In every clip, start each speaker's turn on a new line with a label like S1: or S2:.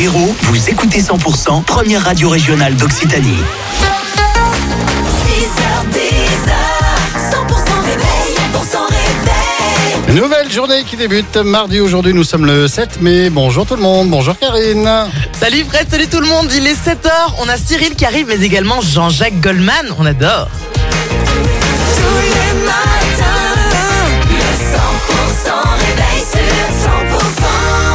S1: Hérault, vous écoutez 100%, première radio régionale d'Occitanie.
S2: 6h10, 100% réveil, 100% réveil.
S3: Nouvelle journée qui débute mardi. Aujourd'hui, nous sommes le 7 mai. Bonjour tout le monde. Bonjour Karine.
S4: Salut Fred, salut tout le monde. Il est 7h. On a Cyril qui arrive, mais également Jean-Jacques Goldman. On adore.
S2: Tous les matins, le 100% réveil sur 100%.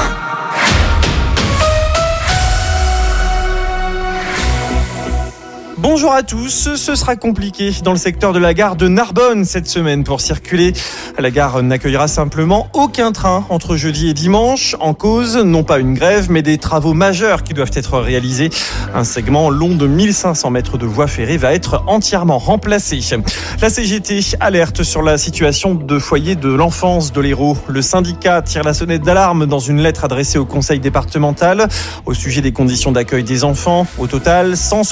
S5: Bonjour à tous, ce sera compliqué dans le secteur de la gare de Narbonne cette semaine pour circuler. La gare n'accueillera simplement aucun train entre jeudi et dimanche. En cause, non pas une grève, mais des travaux majeurs qui doivent être réalisés. Un segment long de 1500 mètres de voie ferrée va être entièrement remplacé. La CGT alerte sur la situation de foyer de l'enfance de l'Hérault. Le syndicat tire la sonnette d'alarme dans une lettre adressée au conseil départemental au sujet des conditions d'accueil des enfants. Au total,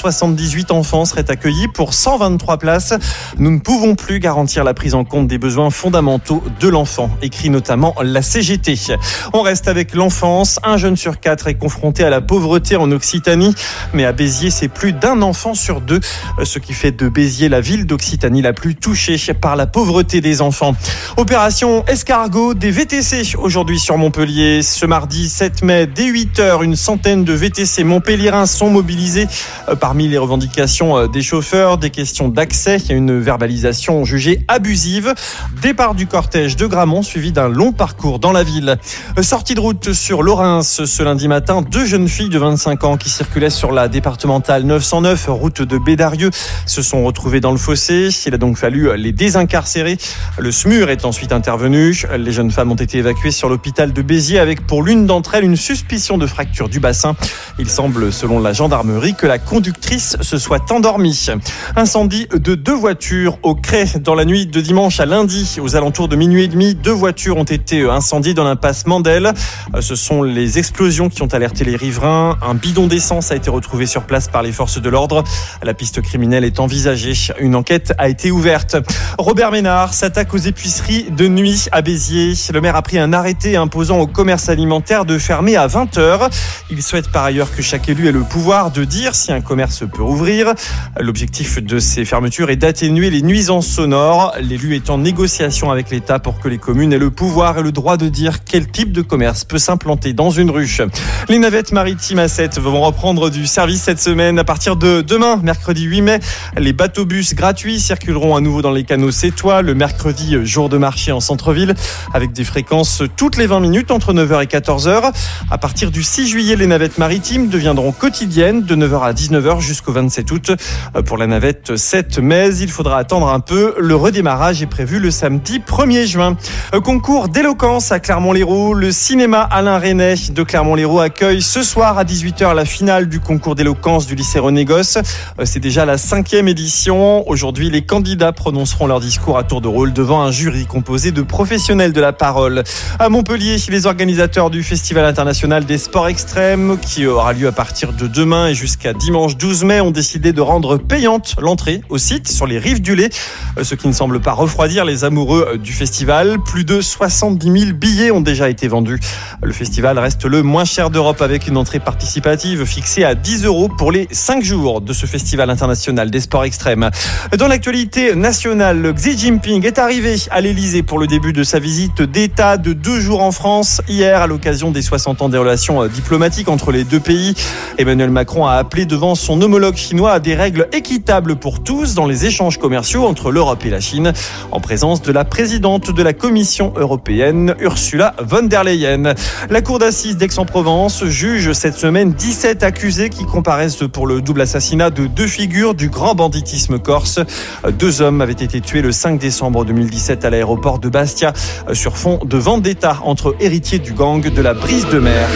S5: 178 enfants seraient accueillis pour 123 places. Nous ne pouvons plus garantir la prise en compte des besoins fondamentaux de l'enfant, écrit notamment la CGT. On reste avec l'enfance. Un jeune sur 4 est confronté à la pauvreté en Occitanie, mais à Béziers, c'est plus d'un enfant sur 2, ce qui fait de Béziers la ville d'Occitanie la plus touchée par la pauvreté des enfants. Opération escargot des VTC aujourd'hui sur Montpellier. Ce mardi 7 mai, dès 8h, une centaine de VTC montpelliérains sont mobilisés. Parmi les revendications des chauffeurs, des questions d'accès, il y a une verbalisation jugée abusive. Départ du cortège de Gramont suivi d'un long parcours dans la ville. Sortie de route sur Lorrains ce lundi matin, 2 jeunes filles de 25 ans qui circulaient sur la départementale 909, route de Bédarieux, se sont retrouvées dans le fossé. Il a donc fallu les désincarcérer. Le SMUR est ensuite intervenu. Les jeunes femmes ont été évacuées sur l'hôpital de Béziers avec pour l'une d'entre elles une suspicion de fracture du bassin. Il semble, selon la gendarmerie, que la conductrice se soit endormie. Incendie de 2 voitures au Cré dans la nuit de dimanche à lundi. Aux alentours de minuit et demi, 2 voitures ont été incendiées dans l'impasse Mandel. Ce sont les explosions qui ont alerté les riverains. Un bidon d'essence a été retrouvé sur place par les forces de l'ordre. La piste criminelle est envisagée. Une enquête a été ouverte. Robert Ménard s'attaque aux épiceries de nuit à Béziers. Le maire a pris un arrêté imposant au commerce alimentaire de fermer à 20h. Il souhaite par ailleurs que chaque élu ait le pouvoir de dire si un commerce peut rouvrir. L'objectif de ces fermetures est d'atténuer les nuisances sonores. L'élu est en négociation avec l'État pour que les communes aient le pouvoir et le droit de dire quel type de commerce peut s'implanter dans une rue. Les navettes maritimes à 7 vont reprendre du service cette semaine. À partir de demain, mercredi 8 mai, les bateaux-bus gratuits circuleront à nouveau dans les canaux sétois le mercredi, jour de marché en centre-ville, avec des fréquences toutes les 20 minutes entre 9h et 14h. À partir du 6 juillet, les navettes maritimes deviendront quotidiennes de 9h à 19h jusqu'au 27 août. Pour la navette 7 mai, il faudra attendre un peu. Le redémarrage est prévu le samedi 1er juin. Concours d'éloquence à Clermont-Lérault. Le cinéma Alain Resnais de Clermont-Lérault accueille ce soir à 18h la finale du concours d'éloquence du lycée René Gosse. C'est déjà la 5e édition. Aujourd'hui, les candidats prononceront leur discours à tour de rôle devant un jury composé de professionnels de la parole. À Montpellier, les organisateurs du Festival international des sports extrêmes, qui aura lieu à partir de demain et jusqu'à dimanche 12 mai, ont décidé de rendre payante l'entrée au site sur les rives du Lay, ce qui ne semble pas refroidir les amoureux du festival. Plus de 70 000 billets ont déjà été vendus. Le festival reste le moins cher d'Europe avec une entrée participative fixée à 10 € pour les 5 jours de ce Festival international des sports extrêmes. Dans l'actualité nationale, Xi Jinping est arrivé à l'Elysée pour le début de sa visite d'État de 2 jours en France. Hier, à l'occasion des 60 ans des relations diplomatiques entre les deux pays, Emmanuel Macron a appelé devant son homologue chinois à des règles équitables pour tous dans les échanges commerciaux entre l'Europe et la Chine, en présence de la présidente de la Commission européenne, Ursula von der Leyen. La cour d'assises d'Aix-en-Provence juge cette semaine 17 accusés qui comparaissent pour le double assassinat de 2 figures du grand banditisme corse. 2 hommes avaient été tués le 5 décembre 2017 à l'aéroport de Bastia sur fond de vendetta entre héritiers du gang de la brise de mer.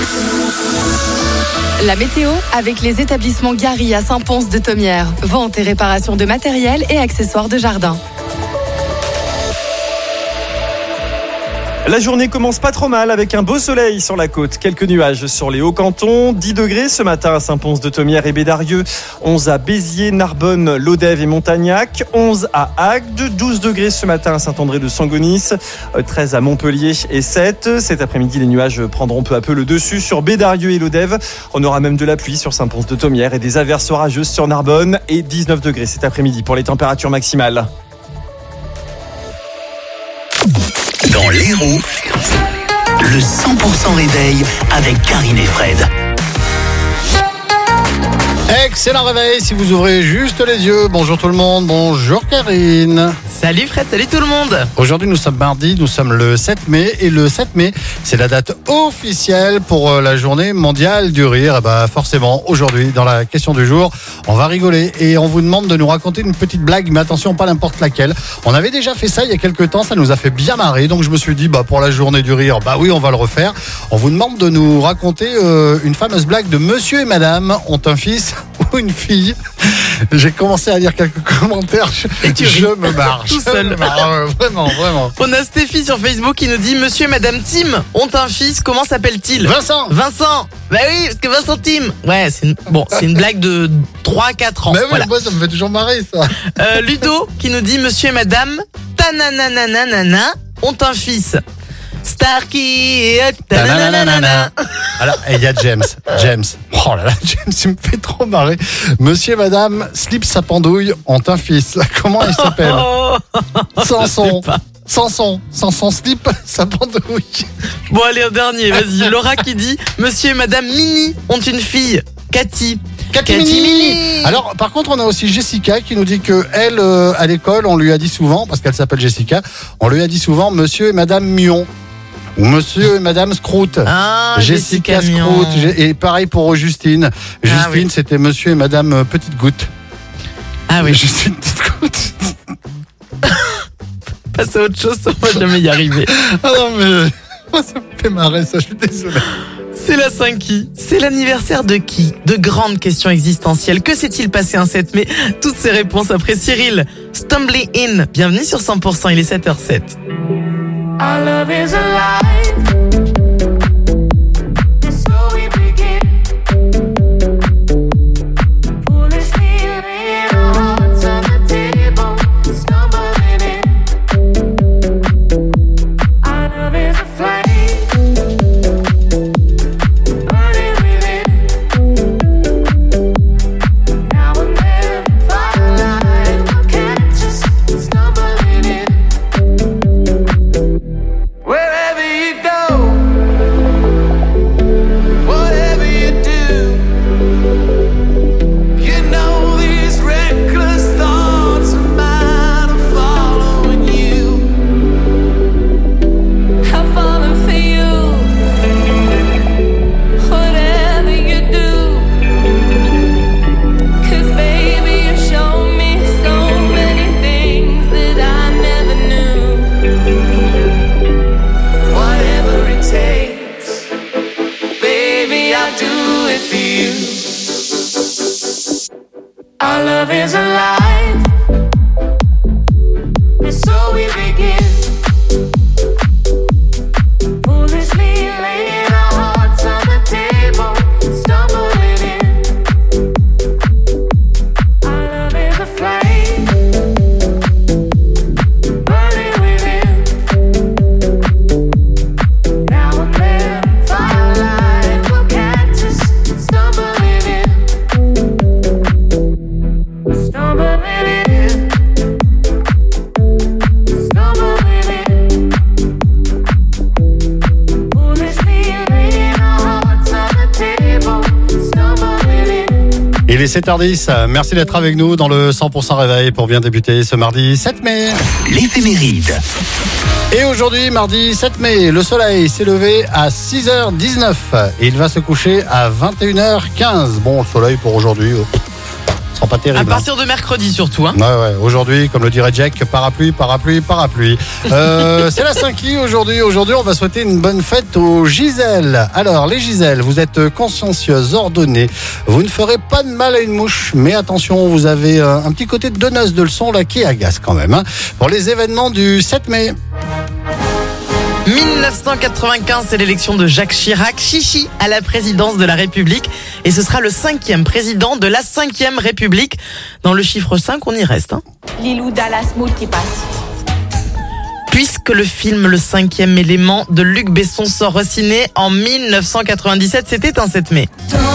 S6: La météo avec les établissements Gary à Saint-Pons-de-Thomières. Vente et réparation de matériel et accessoires de jardin.
S5: La journée commence pas trop mal avec un beau soleil sur la côte. Quelques nuages sur les hauts cantons. 10 degrés ce matin à Saint-Pons-de-Thomières et Bédarieux. 11 à Béziers, Narbonne, Lodève et Montagnac. 11 à Agde. 12 degrés ce matin à Saint-André-de-Sangonis. 13 à Montpellier et 7. Cet après-midi, les nuages prendront peu à peu le dessus sur Bédarieux et Lodève. On aura même de la pluie sur Saint-Pons-de-Thomières et des averses orageuses sur Narbonne. Et 19 degrés cet après-midi pour les températures maximales.
S1: Dans l'Hérault, le 100% réveil avec Karine et Fred.
S3: Excellent réveil si vous ouvrez juste les yeux. Bonjour tout le monde, bonjour Karine.
S4: Salut Fred, salut tout le monde.
S3: Aujourd'hui nous sommes mardi, nous sommes le 7 mai et le 7 mai c'est la date officielle pour la journée mondiale du rire. Et bah forcément aujourd'hui dans la question du jour on va rigoler et on vous demande de nous raconter une petite blague, mais attention pas n'importe laquelle. On avait déjà fait ça il y a quelques temps, ça nous a fait bien marrer, donc je me suis dit bah pour la journée du rire, bah oui on va le refaire. On vous demande de nous raconter une fameuse blague de monsieur et madame ont un fils ou une fille. J'ai commencé à lire quelques commentaires, je me marre.
S4: Tout seul.
S3: Vraiment.
S4: On a Stéphie sur Facebook qui nous dit Monsieur et Madame Tim ont un fils, comment s'appelle-t-il ?
S3: Vincent.
S4: Bah oui, parce que Vincent Tim. Ouais, c'est une blague de 3-4 ans.
S3: Mais oui,
S4: voilà.
S3: moi ça me fait toujours marrer ça.
S4: Ludo qui nous dit Monsieur et Madame Tananananana ont un fils. Starkey et tanananana.
S3: Alors, il y a James. Oh là là, James, il me fait trop marrer. Monsieur et Madame Slip sa pendouille ont un fils. Comment il s'appelle ? Samson slip sa pendouille.
S4: Bon allez, un dernier, vas-y. Laura qui dit Monsieur et Madame Mini ont une fille. Cathy Mini.
S3: Alors, par contre, on a aussi Jessica qui nous dit que elle, à l'école, on lui a dit souvent, parce qu'elle s'appelle Jessica, on lui a dit souvent Monsieur et Madame Mion. Ou Monsieur et Madame Scrout.
S4: Ah,
S3: Jessica Scrout. Et pareil pour Justine. Justine,
S4: oui.
S3: c'était Monsieur et Madame Petite Goutte.
S4: Ah oui.
S3: Justine Petite Goutte.
S4: Passe à autre chose, ça va jamais y arriver.
S3: Ah non, mais moi, ça me fait marrer, ça, je suis désolé.
S4: C'est la 5i. C'est l'anniversaire de qui ? De grandes questions existentielles. Que s'est-il passé un 7 mai ? Toutes ces réponses après Cyril. Stumbling In. Bienvenue sur 100%, il est 7h07.
S2: Our love is alive. And so we begin. Foolishly laying our hearts on the table, stumbling in. Our love is a flame, burning within. Now and then, firelight will catch us stumbling in. Wherever you go, whatever you do, you know these reckless thoughts of mine are following you. I'm falling for you. Whatever you do, 'cause baby you show me so many things that I never knew. Whatever it takes, baby, I'll do it for you. Our love is alive, and so we begin. Foolishly laying our hearts on the table, stumbling in. Our love is a flame, burning within. Now and then, firelight will catch us stumbling in. Stumbling in. Stumbling in. Foolishly laying our hearts on the table, stumbling in.
S3: Il est 7h10, merci d'être avec nous dans le 100% réveil pour bien débuter ce mardi 7 mai.
S1: L'éphéméride.
S3: Et aujourd'hui, mardi 7 mai, le soleil s'est levé à 6h19 et il va se coucher à 21h15. Bon, le soleil pour aujourd'hui, sera pas
S4: À
S3: terrible.
S4: partir de mercredi surtout. Hein.
S3: Ouais, aujourd'hui, comme le dirait Jack, parapluie. C'est la 5i aujourd'hui. Aujourd'hui, on va souhaiter une bonne fête aux Gisèles. Alors, les Gisèles, vous êtes consciencieuses, ordonnées. Vous ne ferez pas de mal à une mouche, mais attention, vous avez un petit côté de donneuse de leçons là qui agace quand même. Hein, pour les événements du 7 mai.
S4: 1995, c'est l'élection de Jacques Chirac, Chichi, à la présidence de la République. Et ce sera le 5e président de la 5e République. Dans le chiffre 5, on y reste.
S7: Lilou Dallas Multipass.
S4: Puisque le film Le 5e élément de Luc Besson sort au ciné en 1997, c'était un 7 mai.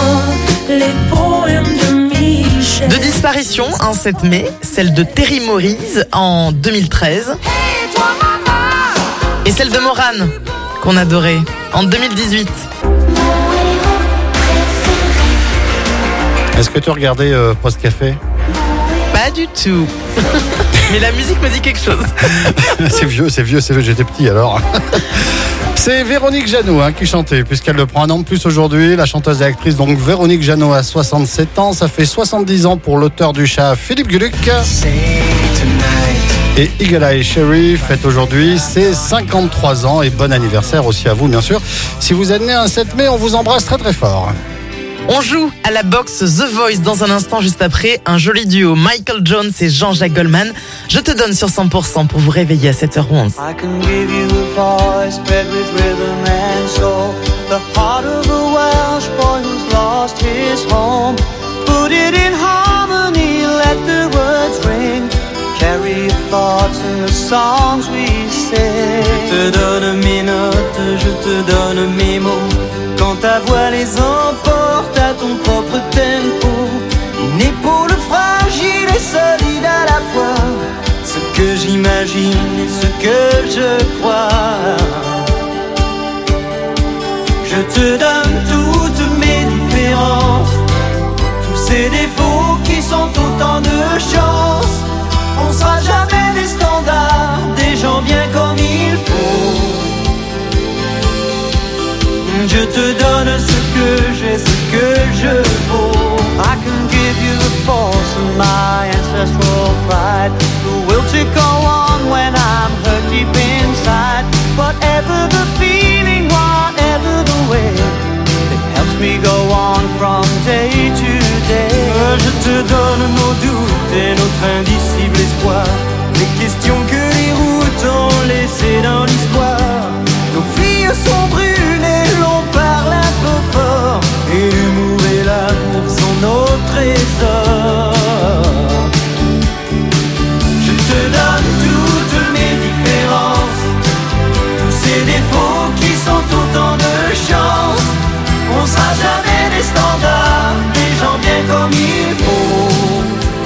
S4: De disparition, un 7 mai, celle de Terry Morise en 2013. Et celle de Morane, qu'on adorait, en 2018.
S3: Est-ce que tu regardais Post Café?
S4: Pas du tout. Mais la musique me dit quelque chose.
S3: C'est vieux, j'étais petit alors. C'est Véronique Jeannot qui chantait, puisqu'elle le prend un an de plus aujourd'hui. La chanteuse et actrice, donc Véronique Jeannot, a 67 ans. Ça fait 70 ans pour l'auteur du chat Philippe Gueluc. Et Eagle Eye Cherry fête aujourd'hui ses 53 ans. Et bon anniversaire aussi à vous, bien sûr. Si vous êtes né un 7 mai, on vous embrasse très très fort.
S4: On joue à la boxe The Voice dans un instant, juste après un joli duo Michael Jones et Jean-Jacques Goldman. Je te donne sur 100% pour vous réveiller à 7h11.
S8: I can give you a voice bred with rhythm and soul. The heart of a Welsh boy who's lost his home. Put it in harmony, let the words ring. Carry your thoughts in the songs we sing. Je te donne mes notes, je te donne mes mots. Quand ta voix les emporte à ton propre tempo. Une épaule fragile et solide à la fois. Ce que j'imagine et ce que je crois. Je te donne toutes mes différences. Tous ces défauts qui sont autant de chance. On sera jamais des standards, des gens bien comme il faut. Je te donne ce que j'ai, ce que je vaux. I can give you the force of my ancestral pride. The will to go on when I'm hurt deep inside. Whatever the feeling, whatever the way, it helps me go on from day to day. Je te donne nos doutes et notre indicible espoir. Les questions que les routes ont laissées dans l'histoire. Nos filles sont brûlées, l'on parle un peu fort. Et l'humour et l'amour sont nos trésors. Je te donne toutes mes différences. Tous ces défauts qui sont autant de chance. On sera jamais des standards, des gens bien comme il faut.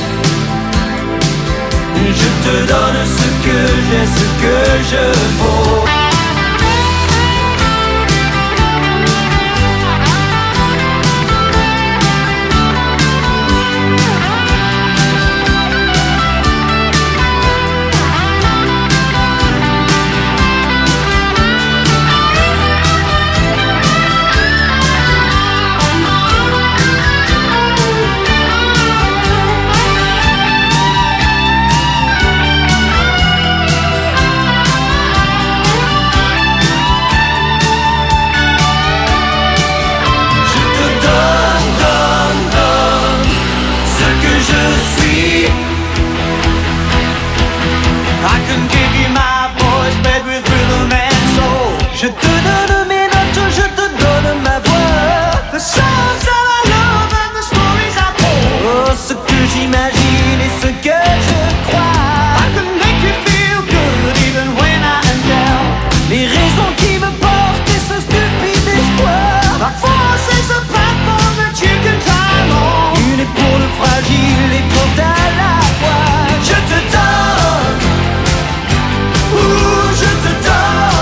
S8: Je te donne ce que j'ai, ce que je vaux. Je te donne mes notes, je te donne ma voix. The songs that I love and the stories I told. Oh, ce que j'imagine et ce que je crois. I can make you feel good even when I am down. Les raisons qui me portent et ce stupide espoir. Ma force is a platform that you can climb on. Une épaule fragile et forte à la fois. Je te donne, je te donne.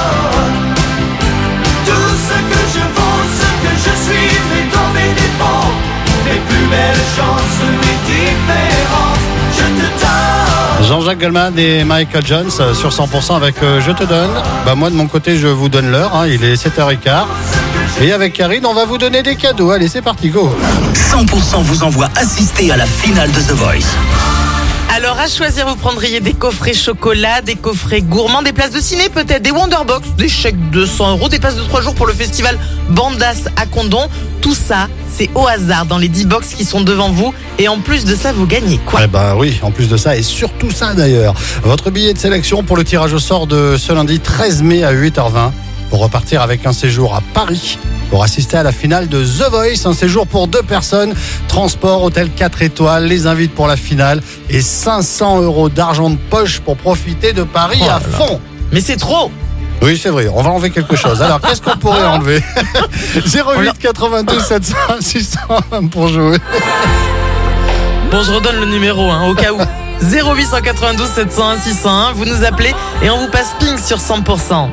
S3: Jean-Jacques Goldman et Michael Jones sur 100% avec Je te donne. Moi de mon côté je vous donne l'heure, il est 7h15. Et avec Karine on va vous donner des cadeaux. Allez c'est parti, go.
S1: 100% vous envoie assister à la finale de The Voice.
S4: Alors Alors à choisir, vous prendriez des coffrets chocolat, des coffrets gourmands, des places de ciné peut-être, des Wonderbox, des chèques de 100 €, des passes de 3 jours pour le festival Bandas à Condon. Tout ça, c'est au hasard dans les 10 box qui sont devant vous. Et en plus de ça, vous gagnez quoi?
S3: Eh ben oui, en plus de ça, et surtout ça d'ailleurs. Votre billet de sélection pour le tirage au sort de ce lundi 13 mai à 8h20 pour repartir avec un séjour à Paris pour assister à la finale de The Voice. Un séjour pour 2 personnes, transport, hôtel 4 étoiles, les invites pour la finale et 500 € d'argent de poche pour profiter de Paris à fond.
S4: Mais c'est trop!
S3: Oui, c'est vrai, on va enlever quelque chose. Alors, qu'est-ce qu'on pourrait enlever? 08 82 700 601 pour jouer.
S4: Bon, je redonne le numéro, au cas où. 0892 701 601, vous nous appelez et on vous passe ping sur 100%.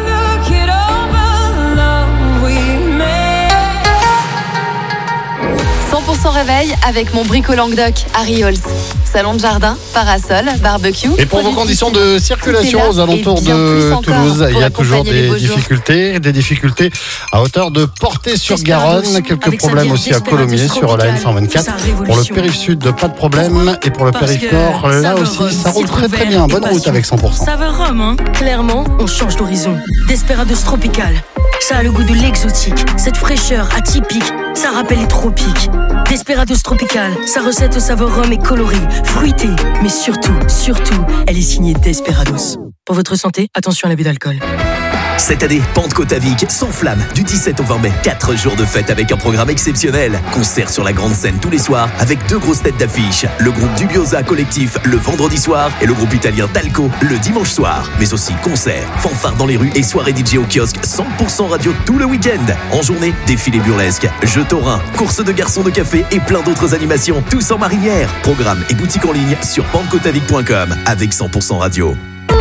S6: 100% réveil avec mon brico Languedoc à Riols. Salon de jardin, parasol, barbecue.
S3: Et pour vos conditions de circulation aux alentours de Toulouse, il y a toujours des difficultés à hauteur de Portée-sur-Garonne. Quelques problèmes aussi à Colomiers sur la N124. Pour le périph' sud, pas de problème. Et pour le périph' nord, là aussi, ça roule très très bien. Bonne route avec 100%.
S9: Saveur rhum, hein. Clairement, on change d'horizon. Desperados tropical. Ça a le goût de l'exotique. Cette fraîcheur atypique, ça rappelle les tropiques. Desperados tropical. Sa recette au saveur rhum est colorée, fruitée. Mais surtout, elle est signée Desperados. Pour votre santé, attention à l'abus d'alcool.
S1: Cette année, Pentecôte à Vic s'enflamme du 17 au 20 mai. 4 jours de fête avec un programme exceptionnel. Concert sur la grande scène tous les soirs avec 2 grosses têtes d'affiche. Le groupe Dubiosa Collectif le vendredi soir et le groupe italien Talco le dimanche soir. Mais aussi concerts, fanfares dans les rues et soirées DJ au kiosque 100% radio tout le week-end. En journée, défilés burlesques, jeux taurins, courses de garçons de café et plein d'autres animations. Tous en marinière. Programme et boutique en ligne sur pentecôteavic.com avec 100% radio.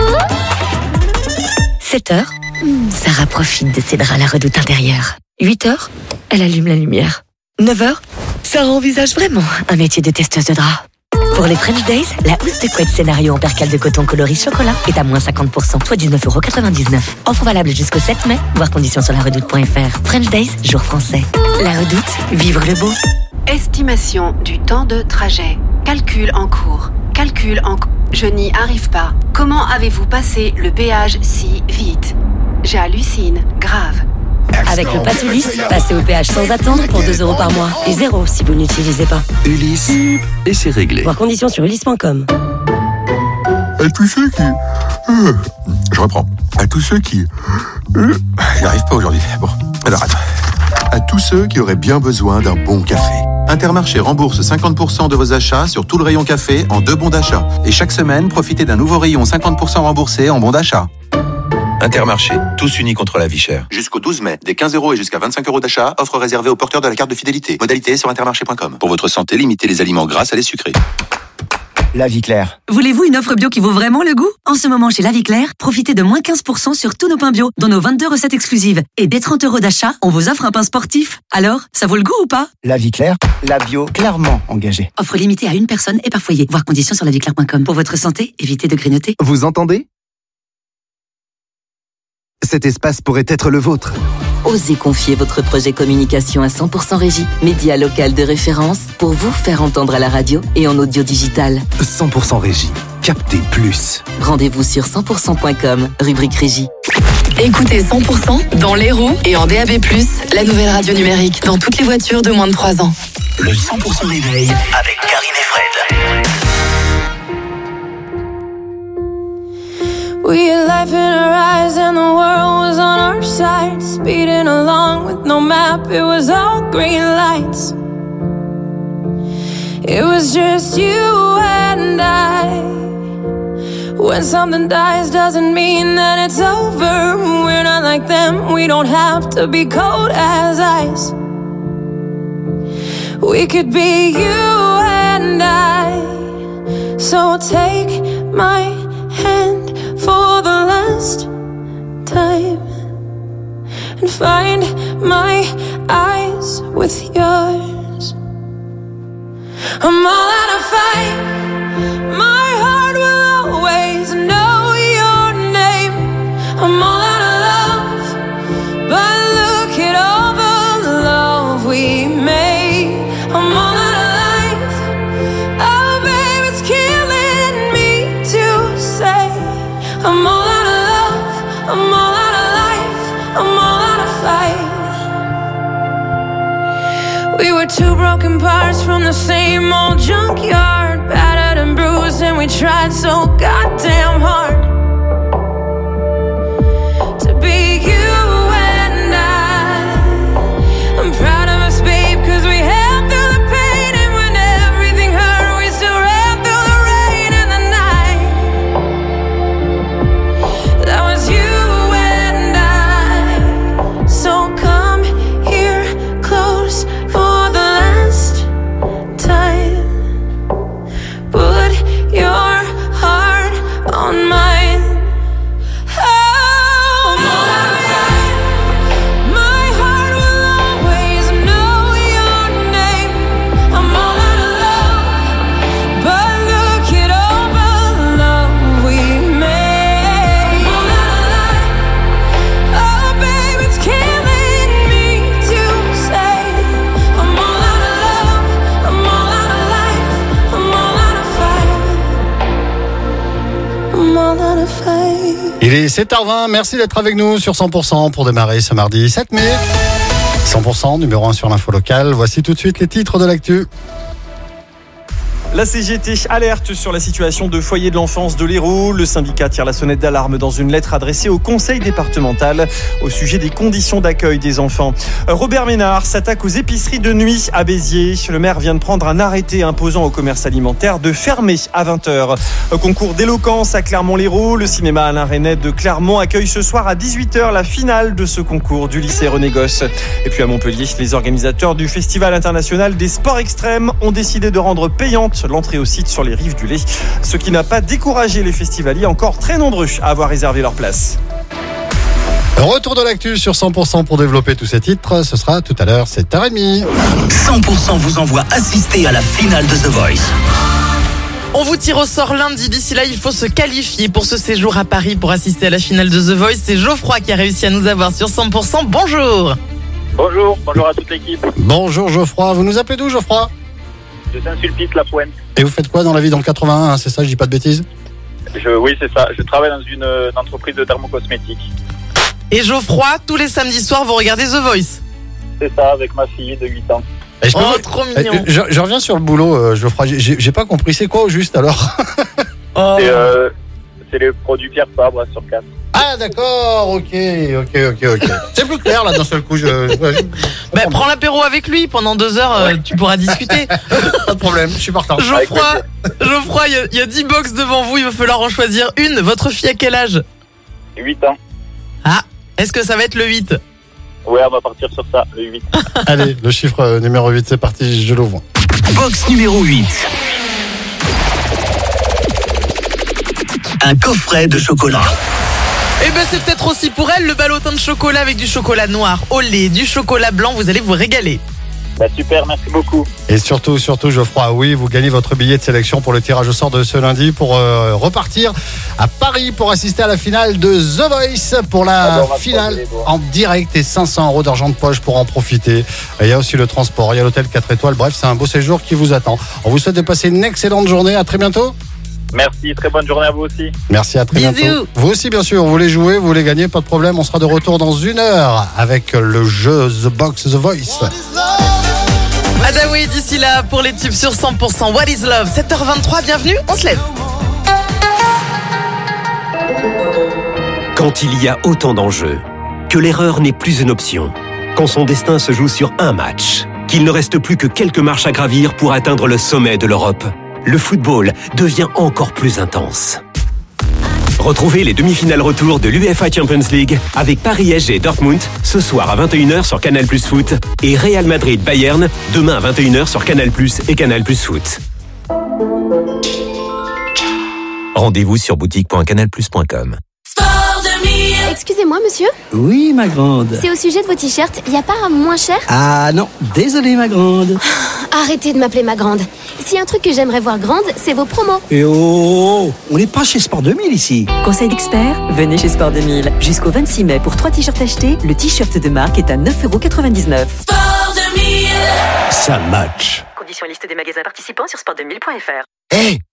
S10: 7h, Sarah profite de ses draps à la redoute intérieure. 8h, elle allume la lumière. 9h, Sarah envisage vraiment un métier de testeuse de draps. Pour les French Days, la housse de couette scénario en percale de coton coloris chocolat est à moins 50%, soit 19,99 €. Offre valable jusqu'au 7 mai, voir conditions sur laredoute.fr. French Days, jour français. La Redoute, vivre le beau.
S11: Estimation du temps de trajet. Calcul en cours. Je n'y arrive pas. Comment avez-vous passé le péage si vite? J'hallucine, grave.
S10: Avec le Pass Ulysse, passez au péage sans attendre pour 2 € par mois. Et 0 si vous n'utilisez pas.
S1: Ulysse, et c'est réglé.
S10: Voir conditions sur ulysse.com.
S12: À tous ceux qui... Je reprends. À tous ceux qui... J'y arrive pas aujourd'hui. Bon, alors attends. À tous ceux qui auraient bien besoin d'un bon café. Intermarché rembourse 50% de vos achats sur tout le rayon café en 2 bons d'achat. Et chaque semaine, profitez d'un nouveau rayon 50% remboursé en bons d'achat. Intermarché, tous unis contre la vie chère. Jusqu'au 12 mai, des 15 € et jusqu'à 25 € d'achat, offre réservée aux porteurs de la carte de fidélité. Modalité sur intermarché.com. Pour votre santé, limitez les aliments gras à les sucrés.
S13: La Vie Claire.
S14: Voulez-vous une offre bio qui vaut vraiment le goût? En ce moment, chez La Vie Claire, profitez de moins 15% sur tous nos pains bio, dont nos 22 recettes exclusives. Et dès 30 € d'achat, on vous offre un pain sportif. Alors, ça vaut le goût ou pas?
S13: La Vie Claire, la bio clairement engagée.
S14: Offre limitée à une personne et par foyer. Voir conditions sur laviclaire.com. Pour votre santé, évitez de grignoter.
S15: Vous entendez? Cet espace pourrait être le vôtre.
S10: Osez confier votre projet communication à 100% Régie, média local de référence pour vous faire entendre à la radio et en audio digital.
S15: 100% Régie. Captez plus.
S10: Rendez-vous sur 100%.com, rubrique Régie.
S6: Écoutez 100% dans l'Hérault et en DAB+, la nouvelle radio numérique dans toutes les voitures de moins de 3 ans.
S1: Le 100% réveil avec Karine et Fred.
S2: We had life in our eyes and the world was on our side. Speeding along with no map, it was all green lights. It was just you and I. When something dies doesn't mean that it's over. We're not like them, we don't have to be cold as ice. We could be you and I. So take my hand for the last time and find my eyes with yours. I'm all out of fight. My heart will always know your name. I'm all out of love, but look at all the love we made. I'm all out of life. Oh, babe, it's killing two broken parts from the same old junkyard, battered and bruised, and we tried so goddamn hard to be you and I'm proud of us, babe, 'cause we held through the pain, and when everything hurt, we still ran through the rain and the night. That was you and I. So come here close for the last time. Put your heart on mine. Oh, my heart will always know your name. I'm all out of love, but look at all the love we made. I'm all out of life. Oh, babe, it's killing me to say. I'm all out of love, I'm all out of life, I'm all out of fight. I'm all out of fight.
S3: Il est 7h20, merci d'être avec nous sur 100% pour démarrer ce mardi 7 mai. 100%, numéro 1 sur l'info locale. Voici tout de suite les titres de l'actu.
S5: La CGT alerte sur la situation de foyer de l'enfance de l'Hérault. Le syndicat tire la sonnette d'alarme dans une lettre adressée au conseil départemental au sujet des conditions d'accueil des enfants. Robert Ménard s'attaque aux épiceries de nuit à Béziers. Le maire vient de prendre un arrêté imposant au commerce alimentaire de fermer à 20h. Concours d'éloquence à Clermont-Lérault. Le cinéma Alain Resnais de Clermont accueille ce soir à 18h la finale de ce concours du lycée René Gosse. Et puis à Montpellier, les organisateurs du Festival international des sports extrêmes ont décidé de rendre payante l'entrée au site sur les rives du Lay, ce qui n'a pas découragé les festivaliers encore très nombreux à avoir réservé leur place.
S3: Retour de l'actu sur 100% pour développer tous ces titres. Ce sera tout à l'heure, 7h30.
S1: 100% vous envoie assister à la finale de The Voice.
S4: On vous tire au sort lundi. D'ici là, il faut se qualifier pour ce séjour à Paris pour assister à la finale de The Voice. C'est Geoffroy qui a réussi à nous avoir sur 100%. Bonjour.
S16: Bonjour à toute l'équipe.
S3: Bonjour Geoffroy, vous nous appelez d'où Geoffroy?
S16: De Saint-Sulpice-la-Pointe.
S3: Et vous faites quoi dans la vie dans le 81, hein, c'est ça, je dis pas de bêtises?
S16: Oui, c'est ça. Je travaille dans une entreprise de dermocosmétiques.
S4: Et Geoffroy, tous les samedis soirs, vous regardez The Voice?
S16: C'est ça, avec ma fille de 8 ans.
S4: Trop mignon.
S3: Je reviens sur le boulot, Geoffroy. J'ai pas compris, c'est quoi au juste alors?
S16: C'est le produit Pierre Fabre sur 4.
S3: Ah d'accord, ok. C'est plus clair là d'un seul coup.
S4: Prends l'apéro avec lui pendant 2 heures, tu pourras discuter.
S3: Pas de problème, je suis partant.
S4: Geoffroy, il y a 10 box devant vous, il va falloir en choisir une. Votre fille a quel âge?
S16: 8 ans.
S4: Ah, est-ce que ça va être le 8?
S16: Ouais, on va partir sur ça, le 8.
S3: Allez, le chiffre numéro 8, c'est parti, je l'ouvre.
S1: Box numéro 8. Un coffret de chocolat.
S4: Eh ben c'est peut-être aussi pour elle le ballotin de chocolat avec du chocolat noir au lait, du chocolat blanc, vous allez vous régaler.
S16: Super, merci beaucoup.
S3: Et surtout Geoffroy, oui, vous gagnez votre billet de sélection pour le tirage au sort de ce lundi pour repartir à Paris pour assister à la finale de The Voice pour la finale en direct et 500 € d'argent de poche pour en profiter. Et il y a aussi le transport, il y a l'hôtel 4 étoiles, bref, c'est un beau séjour qui vous attend. On vous souhaite de passer une excellente journée, à très bientôt.
S16: Merci, très bonne journée à vous aussi.
S3: Merci, à très bientôt. Vous aussi, bien sûr, vous voulez jouer, vous voulez gagner, pas de problème. On sera de retour dans 1 heure avec le jeu The Box The Voice.
S4: Adawi d'ici là pour les tubes sur 100%. What is love? 7h23, bienvenue, on se lève.
S17: Quand il y a autant d'enjeux, que l'erreur n'est plus une option, quand son destin se joue sur un match, qu'il ne reste plus que quelques marches à gravir pour atteindre le sommet de l'Europe, le football devient encore plus intense. Retrouvez les demi-finales retour de l'UEFA Champions League avec Paris-SG et Dortmund ce soir à 21h sur Canal+ Foot et Real Madrid-Bayern demain à 21h sur Canal+ et Canal+ Foot. Rendez-vous sur boutique.canalplus.com.
S18: Excusez-moi, monsieur?
S19: Oui, ma grande.
S18: C'est au sujet de vos t-shirts, il n'y a pas un moins cher?
S19: Ah non, désolé, ma grande.
S18: Arrêtez de m'appeler ma grande. S'il y a un truc que j'aimerais voir grande, c'est vos promos.
S19: Et oh, on n'est pas chez Sport 2000 ici.
S14: Conseil d'expert, venez chez Sport 2000. Jusqu'au 26 mai, pour 3 t-shirts achetés, le t-shirt de marque est à 9,99 €.
S2: Sport 2000.
S15: Ça match.
S14: Conditions et liste des magasins participants sur sport2000.fr.
S15: Hé,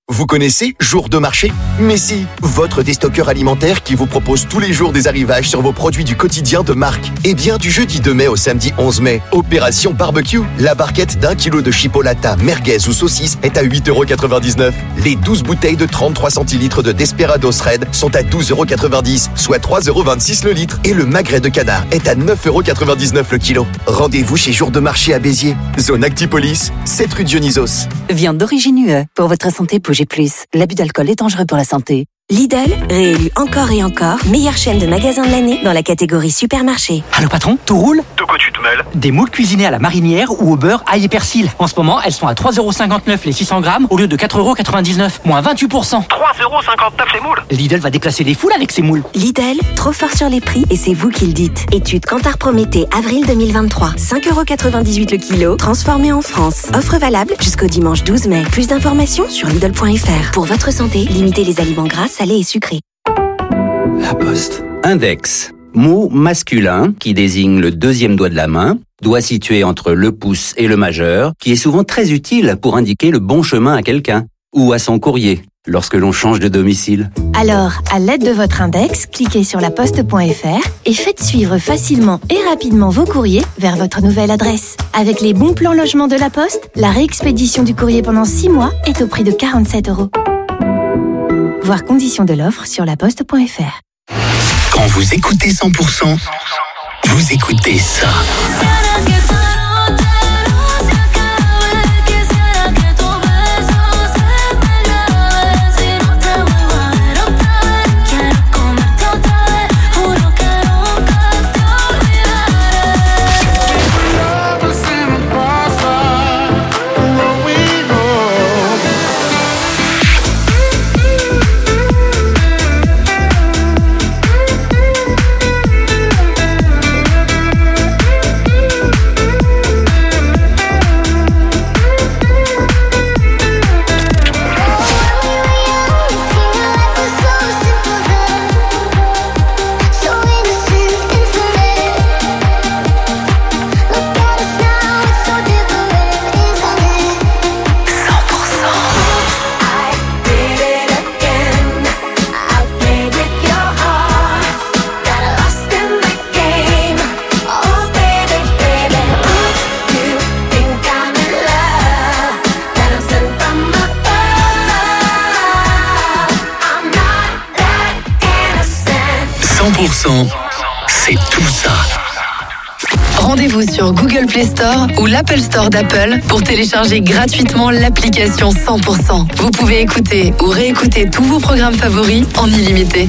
S20: Vous connaissez Jour de marché? Mais si, votre déstockeur alimentaire qui vous propose tous les jours des arrivages sur vos produits du quotidien de marque. Eh bien, du jeudi 2 mai au samedi 11 mai, Opération Barbecue. La barquette d'1 kg de chipolata, merguez ou saucisse est à 8,99 €. Les 12 bouteilles de 33 centilitres de Desperados Red sont à 12,90 €, soit 3,26 € le litre. Et le magret de canard est à 9,99 € le kilo. Rendez-vous chez Jour de marché à Béziers, zone Actipolis, 7 rue Dionysos.
S21: Viande d'origine UE. Pour votre santé, bougez plus. L'abus d'alcool est dangereux pour la santé.
S22: Lidl, réélu encore et encore, meilleure chaîne de magasins de l'année dans la catégorie supermarché.
S23: Allô patron, tout roule?
S24: De quoi tu te mêles?
S23: Des moules cuisinés à la marinière ou au beurre, ail et persil. En ce moment, elles sont à 3,59 € les 600 grammes au lieu de 4,99 €, moins 28%.
S24: 3,59 € les moules?
S23: Lidl va déclasser les foules avec ses moules.
S22: Lidl, trop fort sur les prix et c'est vous qui le dites. Étude Kantar Prométhée, avril 2023. 5,98 € le kilo, transformé en France. Offre valable jusqu'au dimanche 12 mai. Plus d'informations sur Lidl.fr. Pour votre santé, limitez les aliments gras, salés et sucrés.
S25: La Poste. Index. Mot masculin qui désigne le deuxième doigt de la main, doigt situé entre le pouce et le majeur, qui est souvent très utile pour indiquer le bon chemin à quelqu'un ou à son courrier lorsque l'on change de domicile.
S26: Alors, à l'aide de votre index, cliquez sur laposte.fr et faites suivre facilement et rapidement vos courriers vers votre nouvelle adresse. Avec les bons plans logement de la Poste, la réexpédition du courrier pendant 6 mois est au prix de 47 €. Voir conditions de l'offre sur laposte.fr.
S1: Quand vous écoutez 100%, vous écoutez ça. C'est tout ça.
S6: Rendez-vous sur Google Play Store ou l'Apple Store d'Apple pour télécharger gratuitement l'application 100%. Vous pouvez écouter ou réécouter tous vos programmes favoris en illimité.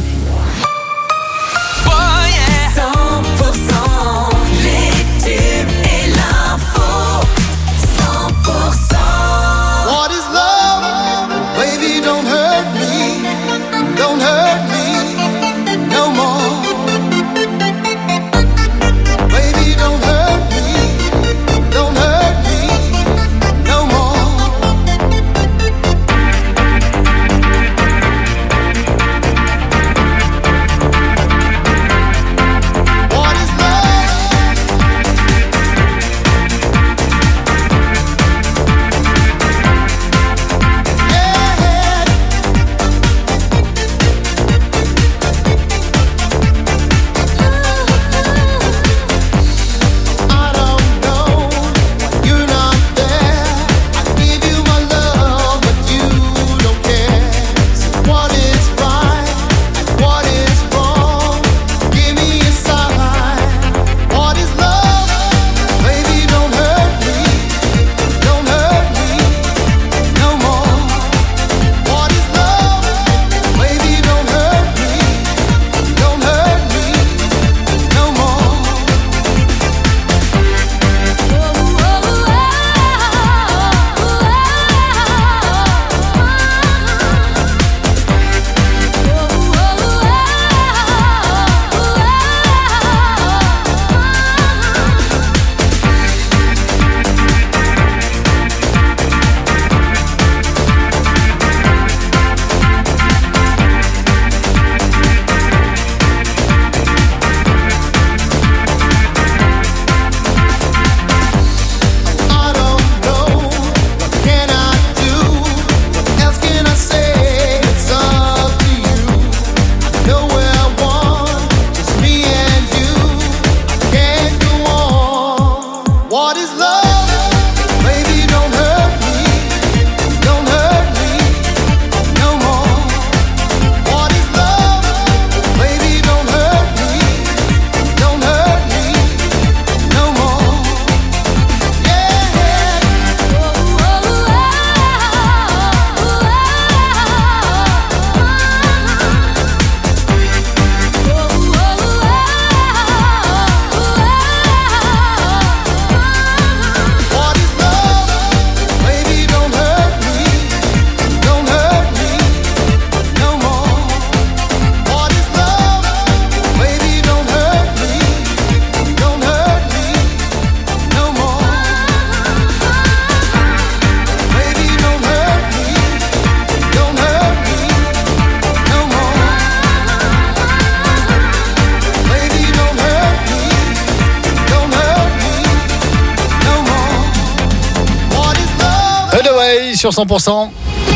S3: sur 100%.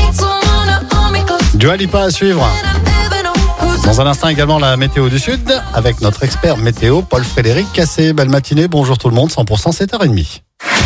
S3: Dua Lipa à suivre. Dans un instant également la météo du Sud avec notre expert météo Paul-Frédéric Cassé. Belle matinée, bonjour tout le monde, 100% 7h30.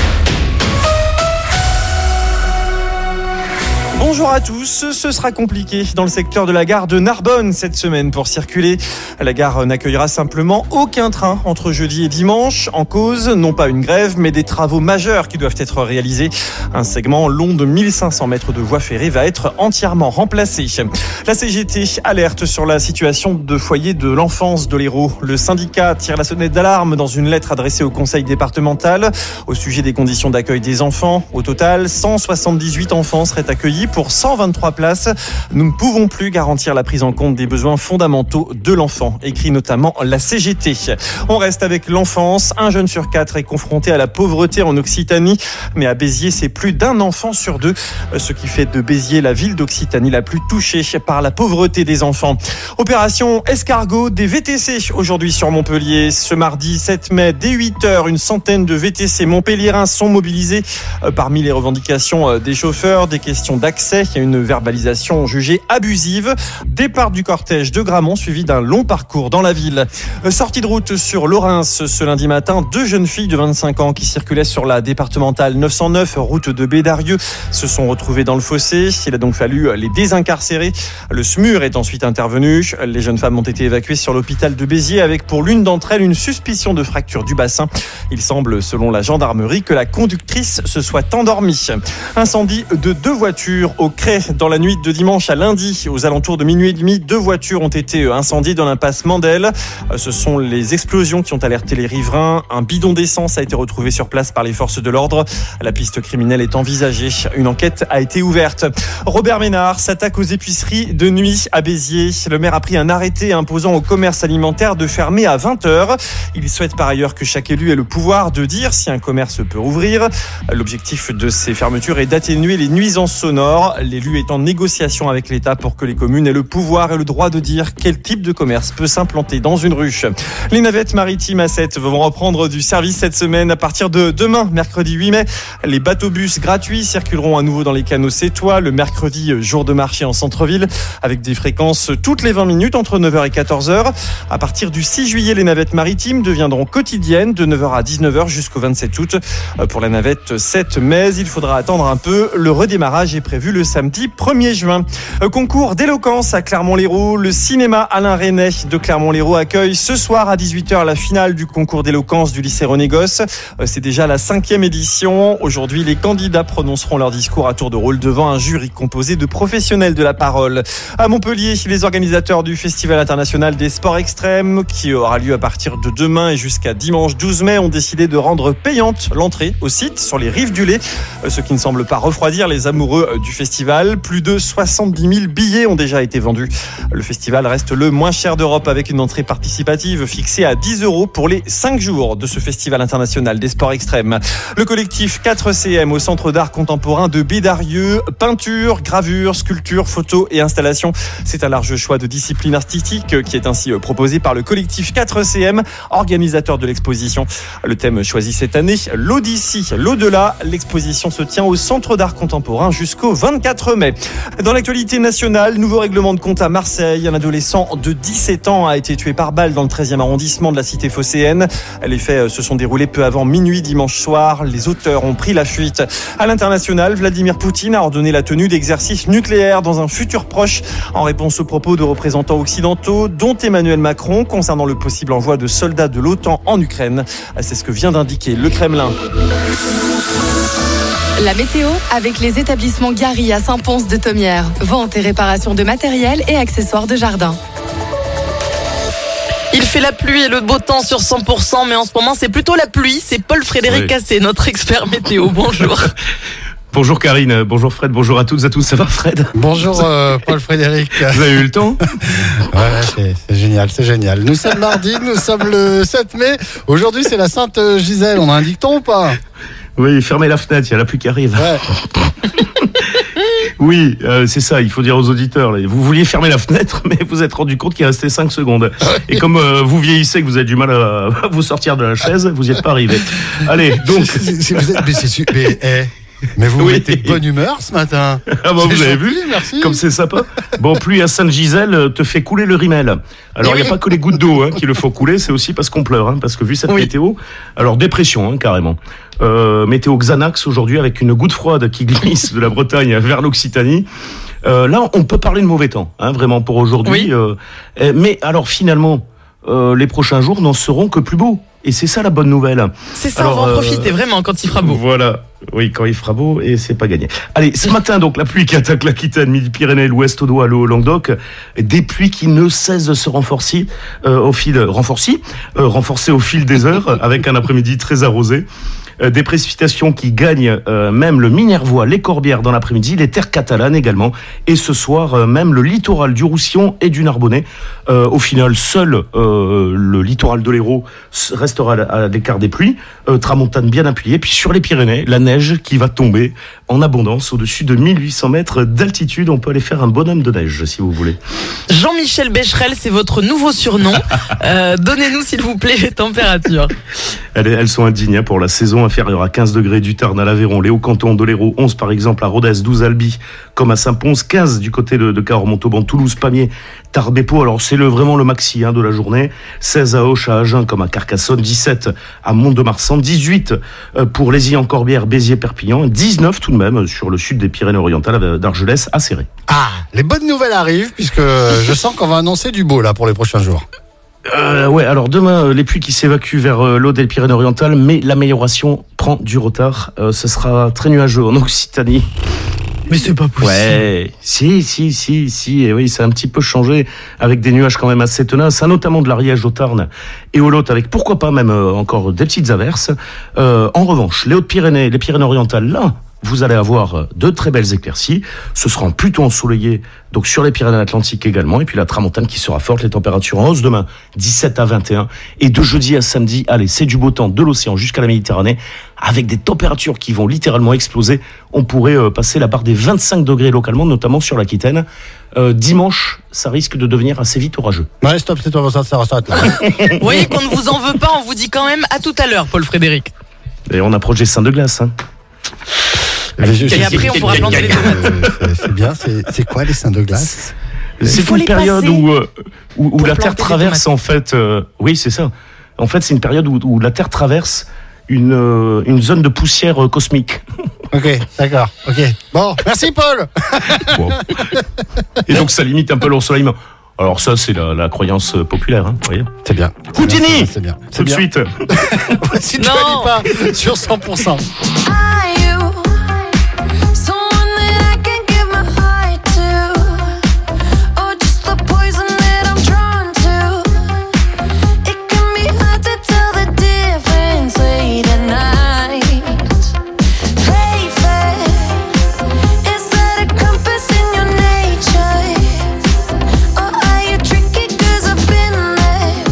S5: Bonjour à tous, ce sera compliqué dans le secteur de la gare de Narbonne cette semaine pour circuler. La gare n'accueillera simplement aucun train entre jeudi et dimanche. En cause, non pas une grève, mais des travaux majeurs qui doivent être réalisés. Un segment long de 1500 mètres de voie ferrée va être entièrement remplacé. La CGT alerte sur la situation de foyer de l'enfance de l'Hérault. Le syndicat tire la sonnette d'alarme dans une lettre adressée au conseil départemental au sujet des conditions d'accueil des enfants. Au total, 178 enfants seraient accueillis pour 123 places. Nous ne pouvons plus garantir la prise en compte des besoins fondamentaux de l'enfant, écrit notamment la CGT. On reste avec l'enfance. Un jeune sur 4 est confronté à la pauvreté en Occitanie, mais à Béziers, c'est plus d'un enfant sur 2, ce qui fait de Béziers la ville d'Occitanie la plus touchée par la pauvreté des enfants. Opération escargot des VTC aujourd'hui sur Montpellier. Ce mardi 7 mai, dès 8h, une centaine de VTC montpelliérains sont mobilisés. Parmi les revendications des chauffeurs, des questions d'accès, il y a une verbalisation jugée abusive. Départ du cortège de Gramont suivi d'un long parcours dans la ville. Sortie de route sur Lorens ce lundi matin. 2 jeunes filles de 25 ans qui circulaient sur la départementale 909, route de Bédarieux, se sont retrouvées dans le fossé. Il a donc fallu les désincarcérer. Le SMUR est ensuite intervenu. Les jeunes femmes ont été évacuées sur l'hôpital de Béziers avec pour l'une d'entre elles une suspicion de fracture du bassin. Il semble, selon la gendarmerie, que la conductrice se soit endormie. Incendie de 2 voitures au Cré dans la nuit de dimanche à lundi. Aux alentours de minuit et demi, 2 voitures ont été incendiées dans l'impasse Mandel. Ce sont les explosions qui ont alerté les riverains. Un bidon d'essence a été retrouvé sur place par les forces de l'ordre. La piste criminelle est envisagée. Une enquête a été ouverte. Robert Ménard s'attaque aux épiceries de nuit à Béziers. Le maire a pris un arrêté imposant au commerce alimentaire de fermer à 20h. Il souhaite par ailleurs que chaque élu ait le pouvoir de dire si un commerce peut rouvrir. L'objectif de ces fermetures est d'atténuer les nuisances sonores. L'élu est en négociation avec l'État pour que les communes aient le pouvoir et le droit de dire quel type de commerce peut s'implanter dans une ruche. Les navettes maritimes à 7 vont reprendre du service cette semaine à partir de demain, mercredi 8 mai. Les bateaux-bus gratuits circuleront à nouveau dans les canaux sétois le mercredi, jour de marché en centre-ville, avec des fréquences toutes les 20 minutes entre 9h et 14h. À partir du 6 juillet, les navettes maritimes deviendront quotidiennes de 9h à 19h jusqu'au 27 août. Pour la navette 7 mai, il faudra attendre un peu. Le redémarrage est prévu le samedi 1er juin. Concours d'éloquence à Clermont-Lérault. Le cinéma Alain Resnais de Clermont-Lérault accueille ce soir à 18h la finale du concours d'éloquence du lycée René Gosse. C'est déjà la 5e édition. Aujourd'hui, les candidats prononceront leur discours à tour de rôle devant un jury composé de professionnels de la parole. À Montpellier, les organisateurs du Festival international des sports extrêmes, qui aura lieu à partir de demain et jusqu'à dimanche 12 mai, ont décidé de rendre payante l'entrée au site sur les rives du Lay, ce qui ne semble pas refroidir les amoureux du festival. Plus de 70 000 billets ont déjà été vendus. Le festival reste le moins cher d'Europe avec une entrée participative fixée à 10 € pour les 5 jours de ce Festival international des sports extrêmes. Le collectif 4CM au Centre d'art contemporain de Bédarieux, peinture, gravure, sculpture, photo et installation. C'est un large choix de disciplines artistiques qui est ainsi proposé par le collectif 4CM, organisateur de l'exposition. Le thème choisi cette année, l'Odyssée, l'au-delà. L'exposition se tient au Centre d'art contemporain jusqu'au 24 mai. Dans l'actualité nationale, nouveau règlement de compte à Marseille. Un adolescent de 17 ans a été tué par balle dans le 13e arrondissement de la cité phocéenne. Les faits se sont déroulés peu avant minuit dimanche soir. Les auteurs ont pris la fuite. À l'international, Vladimir Poutine a ordonné la tenue d'exercices nucléaires dans un futur proche en réponse aux propos de représentants occidentaux, dont Emmanuel Macron, concernant le possible envoi de soldats de l'OTAN en Ukraine. C'est ce que vient d'indiquer le Kremlin.
S6: La météo avec les établissements Gary à Saint-Pons de Thomières. Vente et réparation de matériel et accessoires de jardin.
S4: Il fait la pluie et le beau temps sur 100%, mais en ce moment c'est plutôt la pluie. C'est Paul-Frédéric Cassé, notre expert météo. Bonjour.
S7: Bonjour Karine, bonjour Fred, bonjour à toutes et à tous. Ça va Fred ?
S3: Bonjour Paul-Frédéric.
S7: Vous avez eu le temps ?
S3: Ouais, c'est génial, c'est génial. Nous sommes mardi, nous sommes le 7 mai. Aujourd'hui c'est la Sainte Gisèle. On a un dicton ou pas ?
S7: Oui, fermez la fenêtre, il y a la pluie qui arrive. Ouais. Oui, c'est ça, il faut dire aux auditeurs. Là, vous vouliez fermer la fenêtre, mais vous êtes rendu compte qu'il restait 5 secondes. Et comme vous vieillissez, que vous avez du mal à vous sortir de la chaise, vous n'y êtes pas arrivé. Allez, donc...
S3: Mais vous mettez de bonne humeur ce matin.
S7: Ah bah vous avez vu,
S3: merci.
S7: Comme c'est sympa. Bon, pluie à Sainte-Gisèle te fait couler le rimel. Alors il n'y a pas que les gouttes d'eau qui le font couler, c'est aussi parce qu'on pleure, parce que vu cette météo, alors dépression carrément. Météo Xanax aujourd'hui avec une goutte froide qui glisse de la Bretagne vers l'Occitanie. Là, on peut parler de mauvais temps, vraiment pour aujourd'hui. Mais alors finalement, les prochains jours n'en seront que plus beaux. Et c'est ça la bonne nouvelle.
S4: C'est ça, on va en profiter vraiment quand il fera beau.
S7: Voilà, oui, quand il fera beau, et c'est pas gagné. Allez, ce matin, donc, la pluie qui attaque l'Aquitaine, Midi-Pyrénées, l'Ouest Audois, le Haut-Languedoc, des pluies qui ne cessent de se renforcer au fil des heures, avec un après-midi très arrosé. Des précipitations qui gagnent même le Minervois, les Corbières dans l'après-midi, les terres catalanes également, et ce soir même le littoral du Roussillon et du Narbonnais. Au final, seul le littoral de l'Hérault restera à l'écart des pluies, tramontane bien appuyée, puis sur les Pyrénées, la neige qui va tomber en abondance au-dessus de 1800 mètres d'altitude. On peut aller faire un bonhomme de neige si vous voulez.
S4: Jean-Michel Becherel, c'est votre nouveau surnom. Donnez-nous s'il vous plaît les températures.
S7: Elles sont indignes pour la saison, inférieure à 15 degrés du Tarn à l'Aveyron, les Hauts-Cantons de l'Hérault, 11 par exemple à Rodez, 12 à Albi, comme à Saint-Pons, 15 du côté de Cahors, Montauban, Toulouse, Pamiers, Tarbes et Pau. Alors c'est vraiment le maxi de la journée. 16 à Auch, à Agen, comme à Carcassonne, 17 à Mont-de-Marsan, 18 pour Lézy-en-Corbière, Béziers, Perpignan, 19 tout de même sur le sud des Pyrénées-Orientales d'Argelès à Céré.
S3: Ah, les bonnes nouvelles arrivent puisque je sens qu'on va annoncer du beau là pour les prochains jours.
S7: Ouais, alors demain, les pluies qui s'évacuent vers l'Aude et les Pyrénées-Orientales, mais l'amélioration prend du retard. Ce sera très nuageux en Occitanie.
S4: Mais c'est pas possible.
S7: Ouais, si, et oui, ça a un petit peu changé avec des nuages quand même assez tenaces, notamment de l'Ariège au Tarn et au Lot, avec pourquoi pas même encore des petites averses. En revanche, les Hautes-Pyrénées, les Pyrénées-Orientales, là, vous allez avoir de très belles éclaircies. Ce sera plutôt ensoleillé, donc sur les Pyrénées-Atlantiques également. Et puis la tramontane qui sera forte, les températures en hausse demain, 17 à 21. Et de jeudi à samedi, allez, c'est du beau temps de l'océan jusqu'à la Méditerranée, avec des températures qui vont littéralement exploser. On pourrait passer la barre des 25 degrés localement, notamment sur l'Aquitaine. Dimanche, ça risque de devenir assez vite orageux.
S3: Ouais, stop, c'est toi, ça s'arrête là.
S4: Vous voyez qu'on ne vous en veut pas, on vous dit quand même à tout à l'heure, Paul-Frédéric.
S7: Et on approche des seins de glace,
S4: Et après, on pourra planter les tomates.
S3: C'est bien, c'est quoi les seins de glace?
S7: C'est une période où la Terre traverse, en fait... oui, c'est ça. En fait, c'est une période où la Terre traverse une zone de poussière cosmique.
S3: Ok, d'accord. Ok. Bon, merci Paul.
S7: Bon. Et donc, ça limite un peu l'ensoleillement. Alors ça, c'est la croyance populaire, vous voyez.
S3: C'est bien.
S7: Houdini.
S3: C'est bien.
S7: Tout de suite.
S3: Voici Dua Lipa sur 100%.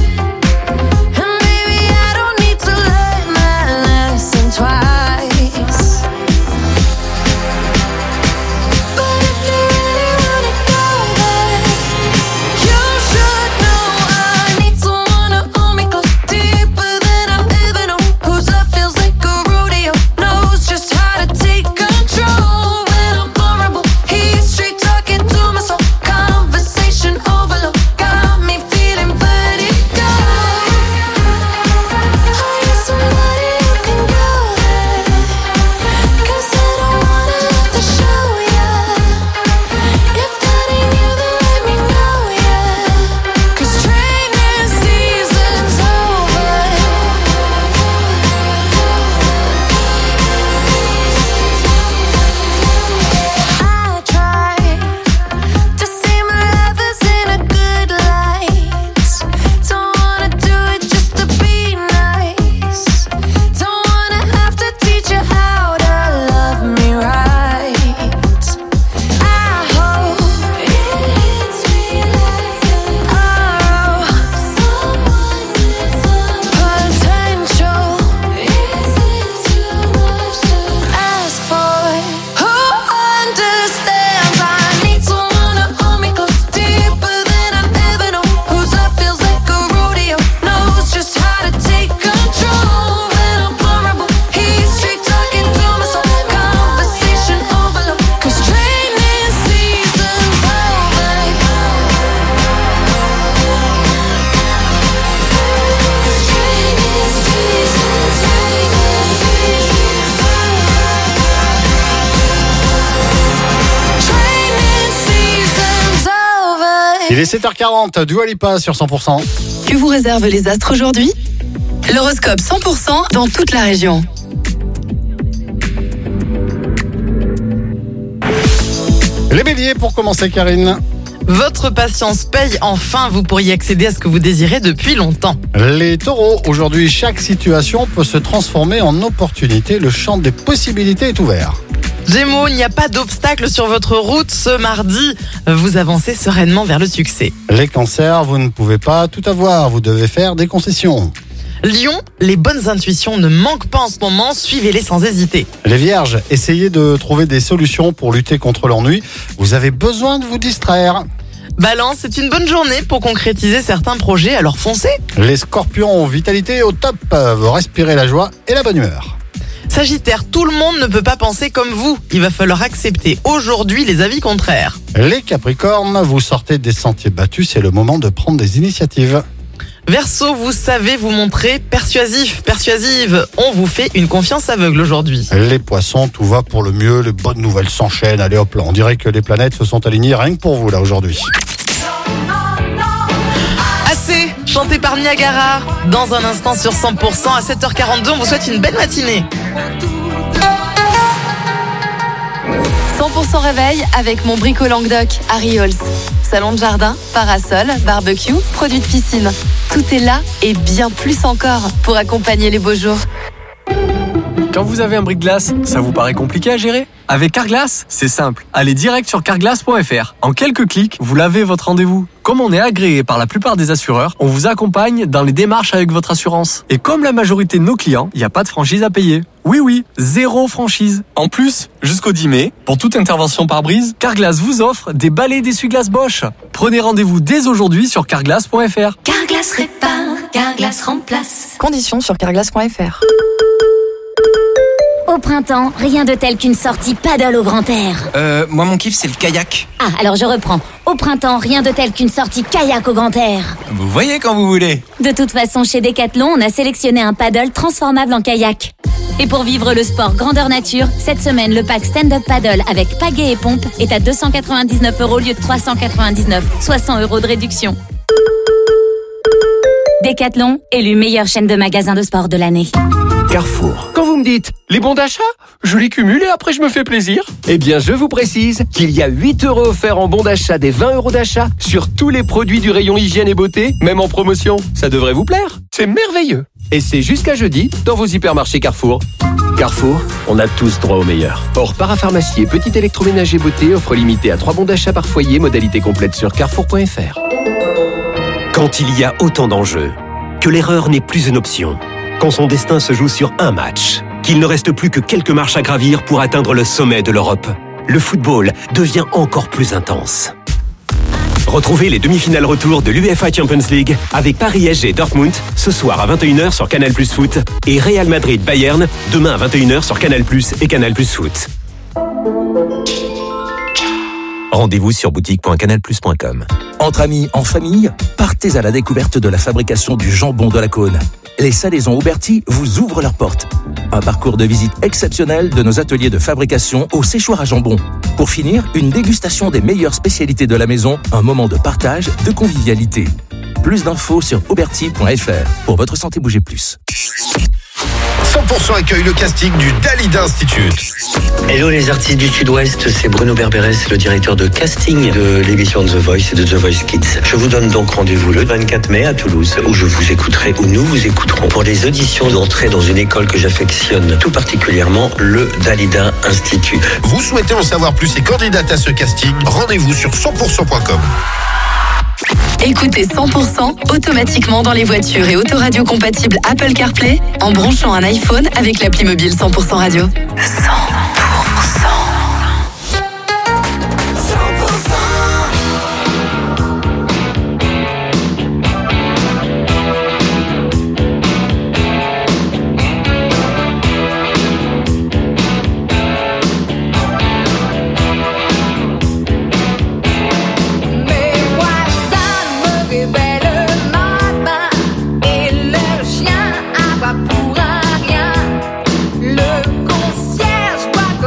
S2: Twice
S3: Il est 7h40, Dua Lipa sur 100%.
S6: Que vous réservent les astres aujourd'hui? L'horoscope 100% dans toute la région.
S3: Les béliers pour commencer, Karine.
S4: Votre patience paye, enfin, vous pourriez accéder à ce que vous désirez depuis longtemps.
S3: Les taureaux, aujourd'hui, chaque situation peut se transformer en opportunité. Le champ des possibilités est ouvert.
S4: Gémeaux, il n'y a pas d'obstacle sur votre route ce mardi. Vous avancez sereinement vers le succès.
S3: Les cancers, vous ne pouvez pas tout avoir. Vous devez faire des concessions.
S4: Lion, les bonnes intuitions ne manquent pas en ce moment. Suivez-les sans hésiter.
S3: Les vierges, essayez de trouver des solutions pour lutter contre l'ennui. Vous avez besoin de vous distraire.
S4: Balance, c'est une bonne journée pour concrétiser certains projets, alors foncez.
S3: Les scorpions, vitalité au top. Vous respirez la joie et la bonne humeur.
S4: Sagittaire, tout le monde ne peut pas penser comme vous. Il va falloir accepter aujourd'hui les avis contraires.
S3: Les capricornes, vous sortez des sentiers battus. C'est le moment de prendre des initiatives.
S4: Verseau, vous savez vous montrer persuasive. On vous fait une confiance aveugle aujourd'hui.
S3: Les poissons, tout va pour le mieux. Les bonnes nouvelles s'enchaînent. Allez hop là, on dirait que les planètes se sont alignées rien que pour vous là aujourd'hui.
S4: Assez, chanté par Niagara. Dans un instant sur 100% à 7h42, on vous souhaite une belle matinée.
S6: 100% réveil avec mon brico Languedoc à Riols. Salon de jardin, parasol, barbecue, produits de piscine. Tout est là et bien plus encore pour accompagner les beaux jours.
S8: Quand vous avez un bris-de-glace, ça vous paraît compliqué à gérer? Avec Carglass, c'est simple. Allez direct sur carglass.fr. En quelques clics, vous lavez votre rendez-vous. Comme on est agréé par la plupart des assureurs, on vous accompagne dans les démarches avec votre assurance. Et comme la majorité de nos clients, il n'y a pas de franchise à payer. Oui, zéro franchise. En plus, jusqu'au 10 mai, pour toute intervention par brise, Carglass vous offre des balais d'essuie-glace Bosch. Prenez rendez-vous dès aujourd'hui sur carglass.fr.
S22: Carglass répare, Carglass remplace.
S6: Conditions sur carglass.fr.
S18: Au printemps, rien de tel qu'une sortie paddle au grand air.
S9: Moi mon kiff c'est le kayak.
S18: Ah, alors je reprends. Au printemps, rien de tel qu'une sortie kayak au grand air.
S9: Vous voyez quand vous voulez.
S18: De toute façon, chez Decathlon, on a sélectionné un paddle transformable en kayak. Et pour vivre le sport grandeur nature, cette semaine, le pack stand-up paddle avec pagaie et pompe est à 299 € au lieu de 399, soit 100 € de réduction. Decathlon, élu meilleure chaîne de magasins de sport de l'année.
S10: Carrefour. Quand vous me dites les bons d'achat, je les cumule et après je me fais plaisir. Eh bien, je vous précise qu'il y a 8 € offerts en bons d'achat des 20 € d'achat sur tous les produits du rayon hygiène et beauté, même en promotion. Ça devrait vous plaire. C'est merveilleux. Et c'est jusqu'à jeudi dans vos hypermarchés Carrefour. Carrefour, on a tous droit au meilleur. Or, parapharmacie et petit électroménager beauté offre limitée à 3 bons d'achat par foyer, modalité complète sur carrefour.fr.
S17: Quand il y a autant d'enjeux, que l'erreur n'est plus une option, quand son destin se joue sur un match, qu'il ne reste plus que quelques marches à gravir pour atteindre le sommet de l'Europe, le football devient encore plus intense. Retrouvez les demi-finales retour de l'UEFA Champions League avec Paris SG Dortmund ce soir à 21h sur Canal+ Foot et Real Madrid Bayern demain à 21h sur Canal+ et Canal+ Foot.
S1: Rendez-vous sur boutique.canalplus.com. Entre amis, en famille, partez à la découverte de la fabrication du jambon de la Cône. Les Salaisons Auberti vous ouvrent leurs portes. Un parcours de visite exceptionnel de nos ateliers de fabrication au séchoir à jambon. Pour finir, une dégustation des meilleures spécialités de la maison, un moment de partage, de convivialité. Plus d'infos sur auberti.fr. Pour votre santé, bougez plus.
S11: 100% accueille le casting du Dalida Institute.
S12: Hello les artistes du Sud-Ouest, c'est Bruno Berberes, le directeur de casting de l'émission The Voice et de The Voice Kids. Je vous donne donc rendez-vous le 24 mai à Toulouse, où je vous écouterai, où nous vous écouterons, pour les auditions d'entrée dans une école que j'affectionne tout particulièrement, le Dalida Institute.
S11: Vous souhaitez en savoir plus et candidate à ce casting? Rendez-vous sur 100%.com.
S6: Écoutez 100% automatiquement dans les voitures et autoradio compatibles Apple CarPlay en branchant un iPhone avec l'appli mobile 100% radio. 100%.
S2: Pour un rien, le concierge boit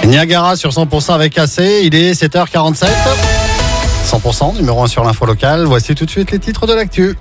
S3: Niagara sur 100% avec AC, il est 7h47. 100%, numéro 1 sur l'info locale. Voici tout de suite les titres de l'actu.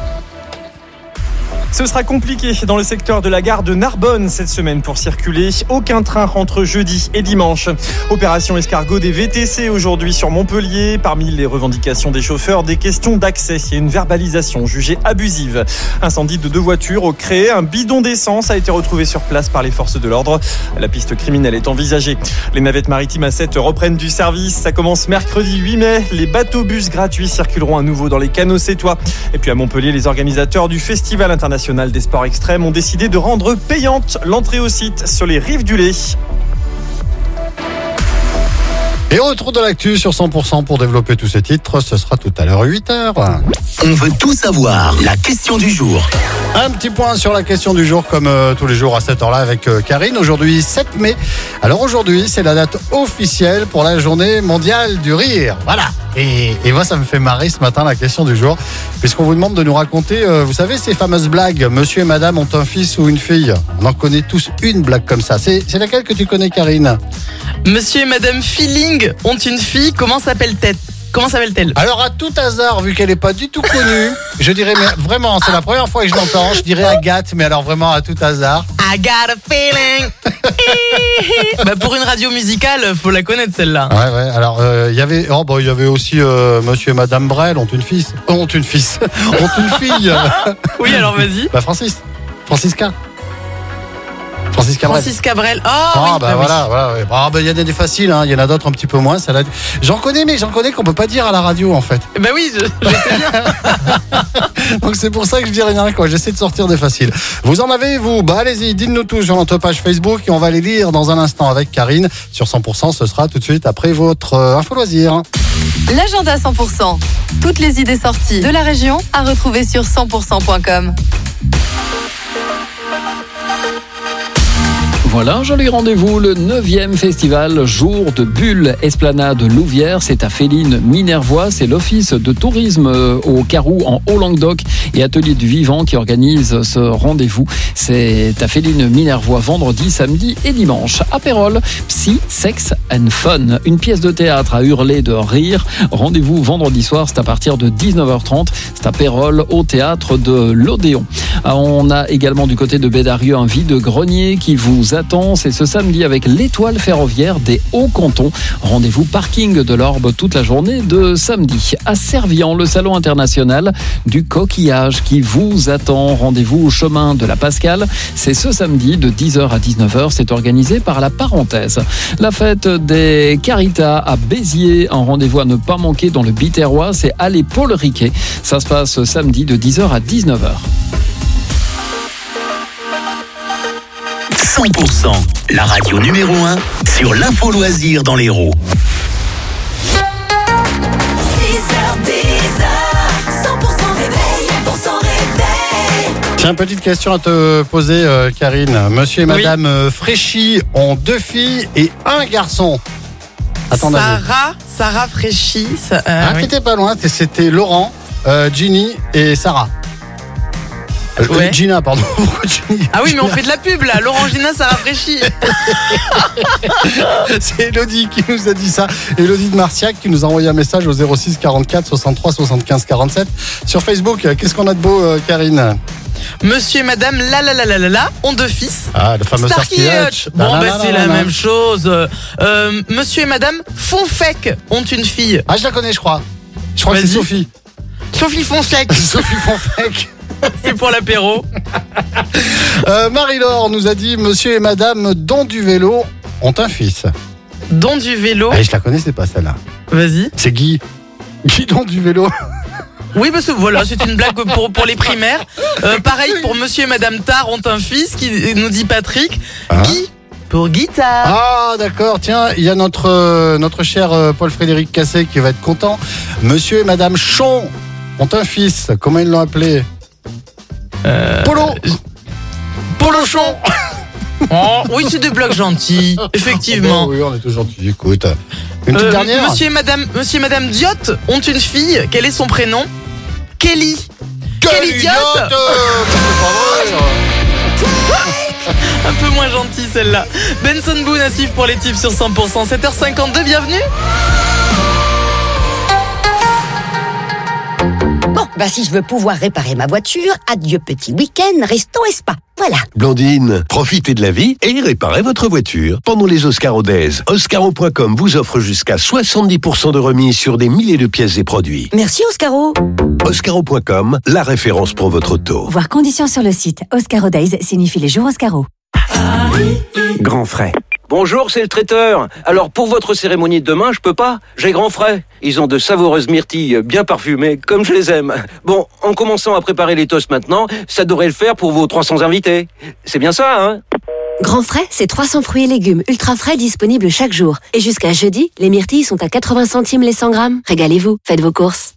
S5: Ce sera compliqué dans le secteur de la gare de Narbonne cette semaine pour circuler. Aucun train entre jeudi et dimanche. Opération escargot des VTC aujourd'hui sur Montpellier. Parmi les revendications des chauffeurs, des questions d'accès et une verbalisation jugée abusive. Incendie de 2 voitures au Cré. Un bidon d'essence a été retrouvé sur place par les forces de l'ordre. La piste criminelle est envisagée. Les navettes maritimes à 7 reprennent du service. Ça commence mercredi 8 mai. Les bateaux-bus gratuits circuleront à nouveau dans les canaux sétois. Et puis à Montpellier, les organisateurs du Festival international des sports extrêmes ont décidé de rendre payante l'entrée au site sur les rives du Lay.
S3: Et retour de l'actu sur 100% pour développer tous ces titres, ce sera tout à l'heure 8h.
S1: On veut tout savoir, la question du jour.
S3: Un petit point sur la question du jour comme tous les jours à cette heure-là avec Karine. Aujourd'hui 7 mai. Alors aujourd'hui c'est la date officielle pour la journée mondiale du rire. Voilà. Et moi ça me fait marrer ce matin la question du jour. Puisqu'on vous demande de nous raconter, vous savez ces fameuses blagues. Monsieur et madame ont un fils ou une fille. On en connaît tous une blague comme ça. C'est laquelle que tu connais Karine?
S4: Monsieur et madame Feeling ont une fille, comment s'appelle-t-elle?
S3: Alors à tout hasard, vu qu'elle n'est pas du tout connue, je dirais, mais vraiment, c'est la première fois que je l'entends, je dirais Agathe, mais alors vraiment à tout hasard.
S4: I got a feeling. Pour une radio musicale, faut la connaître celle-là.
S3: Ouais. Alors il y avait aussi Monsieur et Madame Brel ont une fille. Ont une fille.
S4: Oui, alors vas-y.
S3: Francisca
S4: Cabrel.
S3: Voilà. Il y en a des faciles, hein. Il y en a d'autres un petit peu moins. J'en connais qu'on peut pas dire à la radio en fait.
S4: Bah oui, je sais bien.
S3: Donc c'est pour ça que je dis rien, quoi. J'essaie de sortir des faciles. Vous en avez, vous? Allez-y, dites-nous tout sur notre page Facebook et on va les lire dans un instant avec Karine. Sur 100%, ce sera tout de suite après votre info loisir.
S6: L'agenda 100%. Toutes les idées sorties de la région à retrouver sur 100%.com.
S13: Voilà, joli rendez-vous, le 9e festival Jour de Bulle, Esplanade Louvière, c'est à Féline Minervois, c'est l'office de tourisme au Carreau en Haut-Languedoc et Atelier du Vivant qui organise ce rendez-vous. C'est à Féline Minervois vendredi, samedi et dimanche. Apérol, Psy, Sex and Fun, une pièce de théâtre à hurler de rire. Rendez-vous vendredi soir, c'est à partir de 19h30, c'est à Apérol au théâtre de l'Odéon. On a également du côté de Bédarieux un vide-grenier qui vous attend. C'est ce samedi avec l'étoile ferroviaire des Hauts-Cantons. Rendez-vous parking de l'Orbe toute la journée de samedi. À Servian, le salon international du coquillage qui vous attend. Rendez-vous au chemin de la Pascale. C'est ce samedi de 10h à 19h. C'est organisé par la Parenthèse. La fête des Caritas à Béziers. Un rendez-vous à ne pas manquer dans le Biterrois. C'est allée Paul Riquet. Ça se passe samedi de 10h à 19h.
S1: 100%, la radio numéro 1 sur l'info loisir dans l'Hérault.
S2: 6h10, 100% réveil, 100% réveil.
S3: Tiens, petite question à te poser, Karine. Monsieur et Madame Fréchy ont 2 filles et 1 garçon. Attendez.
S4: Sarah Fréchy.
S3: T'étais pas loin, c'était Laurent, Ginny et Sarah. Gina, pardon.
S4: Ah oui, mais on fait de la pub là. Laurent, Gina, Sarah Fréchy.
S3: C'est Elodie qui nous a dit ça. Elodie de Marciac qui nous a envoyé un message au 06 44 63 75 47 sur Facebook. Qu'est-ce qu'on a de beau, Karine?
S4: Monsieur et Madame ont 2 fils.
S3: Ah, le fameux Starsky Hutch.
S4: C'est la même chose. Monsieur et Madame Fonfec ont une fille.
S3: Ah, je la connais, je crois. Je crois que c'est Sophie.
S4: Sophie Fonfec.
S3: Sophie Fonfec.
S4: C'est pour l'apéro.
S3: Marie-Laure nous a dit Monsieur et Madame Don du Vélo ont un fils.
S4: Don du Vélo.
S3: Je la connaissais pas celle-là.
S4: Vas-y.
S3: C'est Guy Don du Vélo.
S4: Oui, parce que voilà, c'est une blague pour les primaires. Pareil pour Monsieur et Madame Tard ont un fils, qui nous dit Patrick. Guy pour guitare.
S3: Ah d'accord, tiens, il y a notre cher Paul-Frédéric Cassé qui va être content. Monsieur et Madame Chon ont un fils. Comment ils l'ont appelé? Polochon.
S4: Oh, oui, c'est des blagues gentilles, effectivement.
S3: Oui, on est tous gentils. Écoute, une petite dernière.
S4: Monsieur et Madame Diot ont une fille. Quel est son prénom? Kelly. Kelly Diot. Un peu moins gentil celle-là. Benson Boone à suivre pour les tubes sur 100%. 7h52, bienvenue.
S14: Bon, bah si je veux pouvoir réparer ma voiture, adieu petit week-end, resto et spa. Voilà.
S15: Blandine, profitez de la vie et réparez votre voiture. Pendant les Oscaro Days, Oscaro.com vous offre jusqu'à 70% de remise sur des milliers de pièces et produits.
S14: Merci Oscaro.
S15: Oscaro.com, la référence pour votre auto.
S16: Voir conditions sur le site. Oscaro Days signifie les jours Oscaro.
S15: Grand frais.
S10: Bonjour, c'est le traiteur. Alors, pour votre cérémonie de demain, je peux pas. J'ai grand frais. Ils ont de savoureuses myrtilles bien parfumées, comme je les aime. Bon, en commençant à préparer les toasts maintenant, ça devrait le faire pour vos 300 invités. C'est bien ça, hein?
S14: Grand frais, c'est 300 fruits et légumes ultra frais disponibles chaque jour. Et jusqu'à jeudi, les myrtilles sont à 80 centimes les 100 grammes. Régalez-vous, faites vos courses.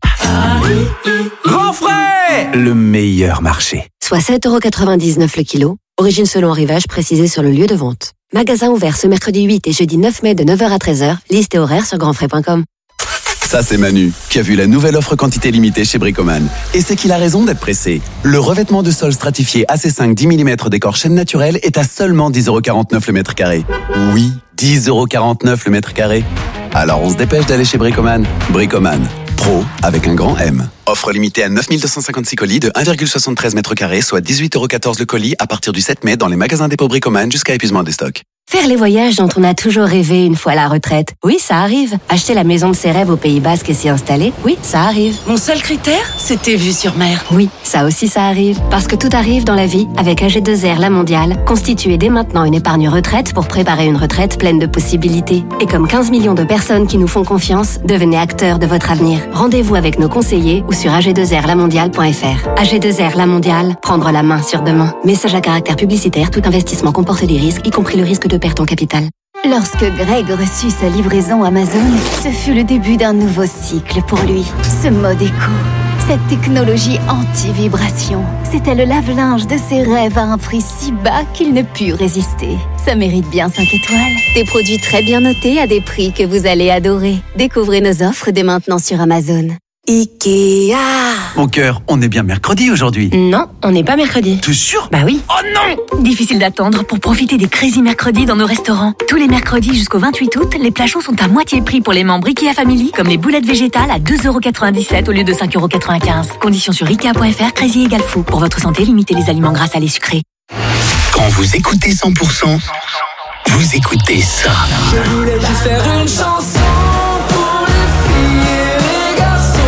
S9: Grand frais! Le meilleur marché.
S14: Soit 7,99€ le kilo. Origine selon arrivage précisé sur le lieu de vente. Magasin ouvert ce mercredi 8 et jeudi 9 mai de 9h à 13h. Liste et horaire sur grandfrais.com.
S19: Ça, c'est Manu, qui a vu la nouvelle offre quantité limitée chez Bricoman. Et c'est qu'il a raison d'être pressé. Le revêtement de sol stratifié AC5 10 mm décor chêne naturel est à seulement 10,49€ le mètre carré. Oui, 10,49€ le mètre carré. Alors on se dépêche d'aller chez Bricoman. Bricoman, pro avec un grand M. Offre limitée à 9256 colis de 1,73 mètres carrés, soit 18,14€ le colis à partir du 7 mai dans les magasins dépôt Bricoman jusqu'à épuisement des stocks.
S14: Faire les voyages dont on a toujours rêvé une fois à la retraite. Oui, ça arrive. Acheter la maison de ses rêves au Pays Basque et s'y installer. Oui, ça arrive.
S20: Mon seul critère, c'était vue sur mer.
S14: Oui, ça aussi ça arrive. Parce que tout arrive dans la vie avec AG2R La Mondiale. Constituez dès maintenant une épargne retraite pour préparer une retraite pleine de possibilités. Et comme 15 millions de personnes qui nous font confiance, devenez acteurs de votre avenir. Rendez-vous avec nos conseillers ou sur ag2rlamondiale.fr. AG2R La Mondiale, prendre la main sur demain. Message à caractère publicitaire, tout investissement comporte des risques, y compris le risque de perte en capital.
S26: Lorsque Greg reçut sa livraison Amazon, ce fut le début d'un nouveau cycle pour lui. Ce mode éco, cette technologie anti-vibration, c'était le lave-linge de ses rêves à un prix si bas qu'il ne put résister. Ça mérite bien 5 étoiles. Des produits très bien notés à des prix que vous allez adorer. Découvrez nos offres dès maintenant sur Amazon.
S9: Ikea. Mon cœur, on est bien mercredi aujourd'hui.
S26: Non, on n'est pas mercredi.
S9: T'es sûr?
S26: Bah oui.
S9: Oh non!
S26: Difficile d'attendre pour profiter des Crazy Mercredis dans nos restaurants. Tous les mercredis jusqu'au 28 août, les plats chauds sont à moitié prix pour les membres Ikea Family, comme les boulettes végétales à 2,97€ au lieu de 5,95€. Conditions sur Ikea.fr, Crazy égale fou. Pour votre santé, limitez les aliments gras, salés, sucrés.
S1: Quand vous écoutez 100%, vous écoutez ça.
S2: Je voulais juste faire une chanson pour les filles et les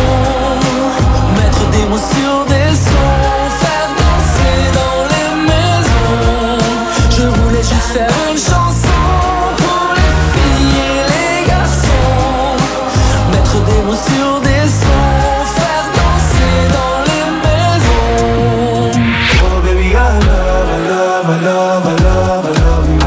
S2: garçons, mettre des mots sur des sons, faire danser dans les maisons. Je voulais juste faire une chanson pour les filles et les garçons, mettre des mots sur des sons, faire danser dans les maisons. Oh baby, I love, I love, I love, I love, I love you.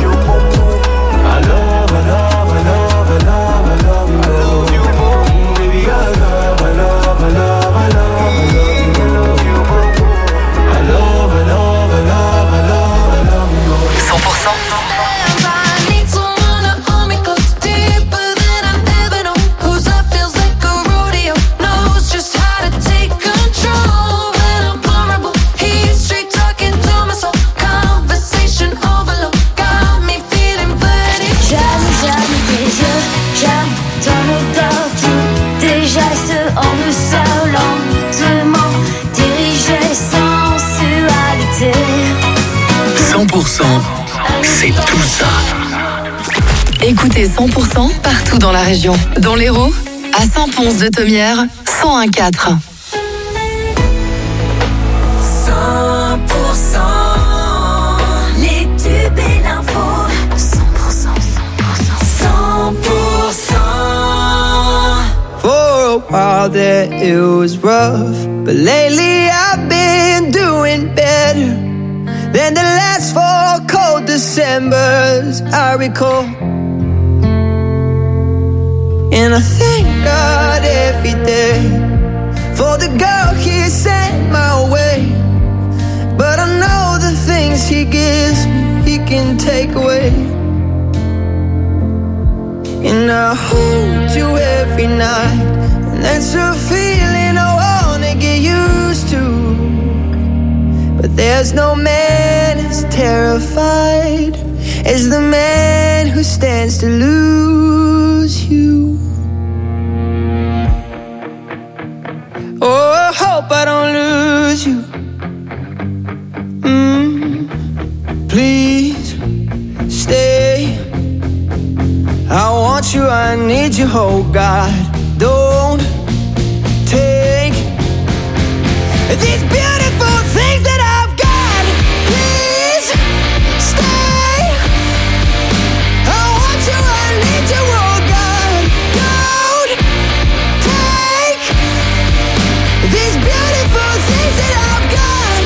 S1: C'est tout ça.
S6: Écoutez 100% partout dans la région. Dans l'Hérault, à Saint-Pons de Thomières, 101.4.
S2: 100%, les tubes et l'info. 100%, 100%.
S21: For a while there it was rough, but lately I've been doing better than the last 4 cold Decembers I recall. And I thank God every day for the girl He sent my way. But I know the things He gives me, He can take away. And I hold you every night, and that's a feeling I wanna get used to. But there's no man as terrified as the man who stands to lose you. Oh, I hope I don't lose you. Please stay. I want you, I need you, oh God. Don't take these beautiful things that I've got. Please stay. I want you, I need you, oh God. Don't take these beautiful things that I've got.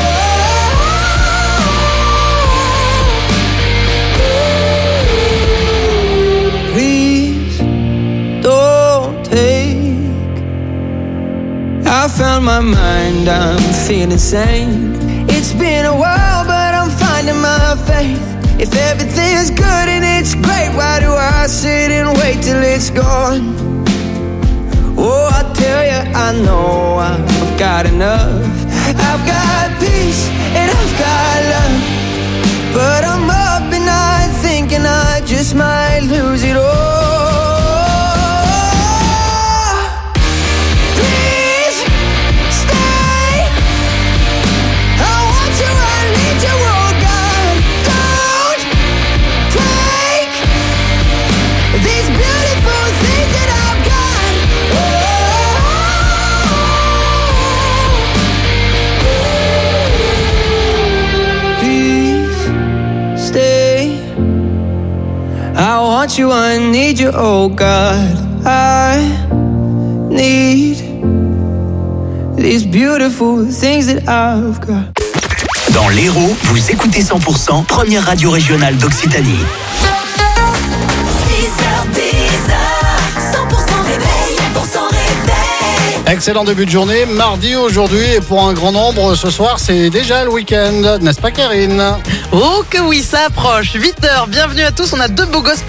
S21: Please don't take. I found my mind, I'm feeling sane. It's been a while, but I'm finding my faith. If everything's good and it's great, why do I sit and wait till it's gone? Oh, I tell you, I know I've got enough. I've got peace and I've got love, but I'm up at night thinking I just might lose it all. Please stay. I want you, I need you, oh God. Don't take these beautiful things that I've got. Please stay. I want you, I need you, oh God. I need these beautiful things that I've got.
S1: Dans l'Hérault, vous écoutez 100%, première radio régionale d'Occitanie.
S2: 6h10, 100% réveil, 100% réveil.
S3: Excellent début de journée, mardi aujourd'hui, et pour un grand nombre, ce soir, c'est déjà le week-end, n'est-ce pas Karine?
S4: Oh que oui, ça approche. 8h, bienvenue à tous, on a deux beaux gosses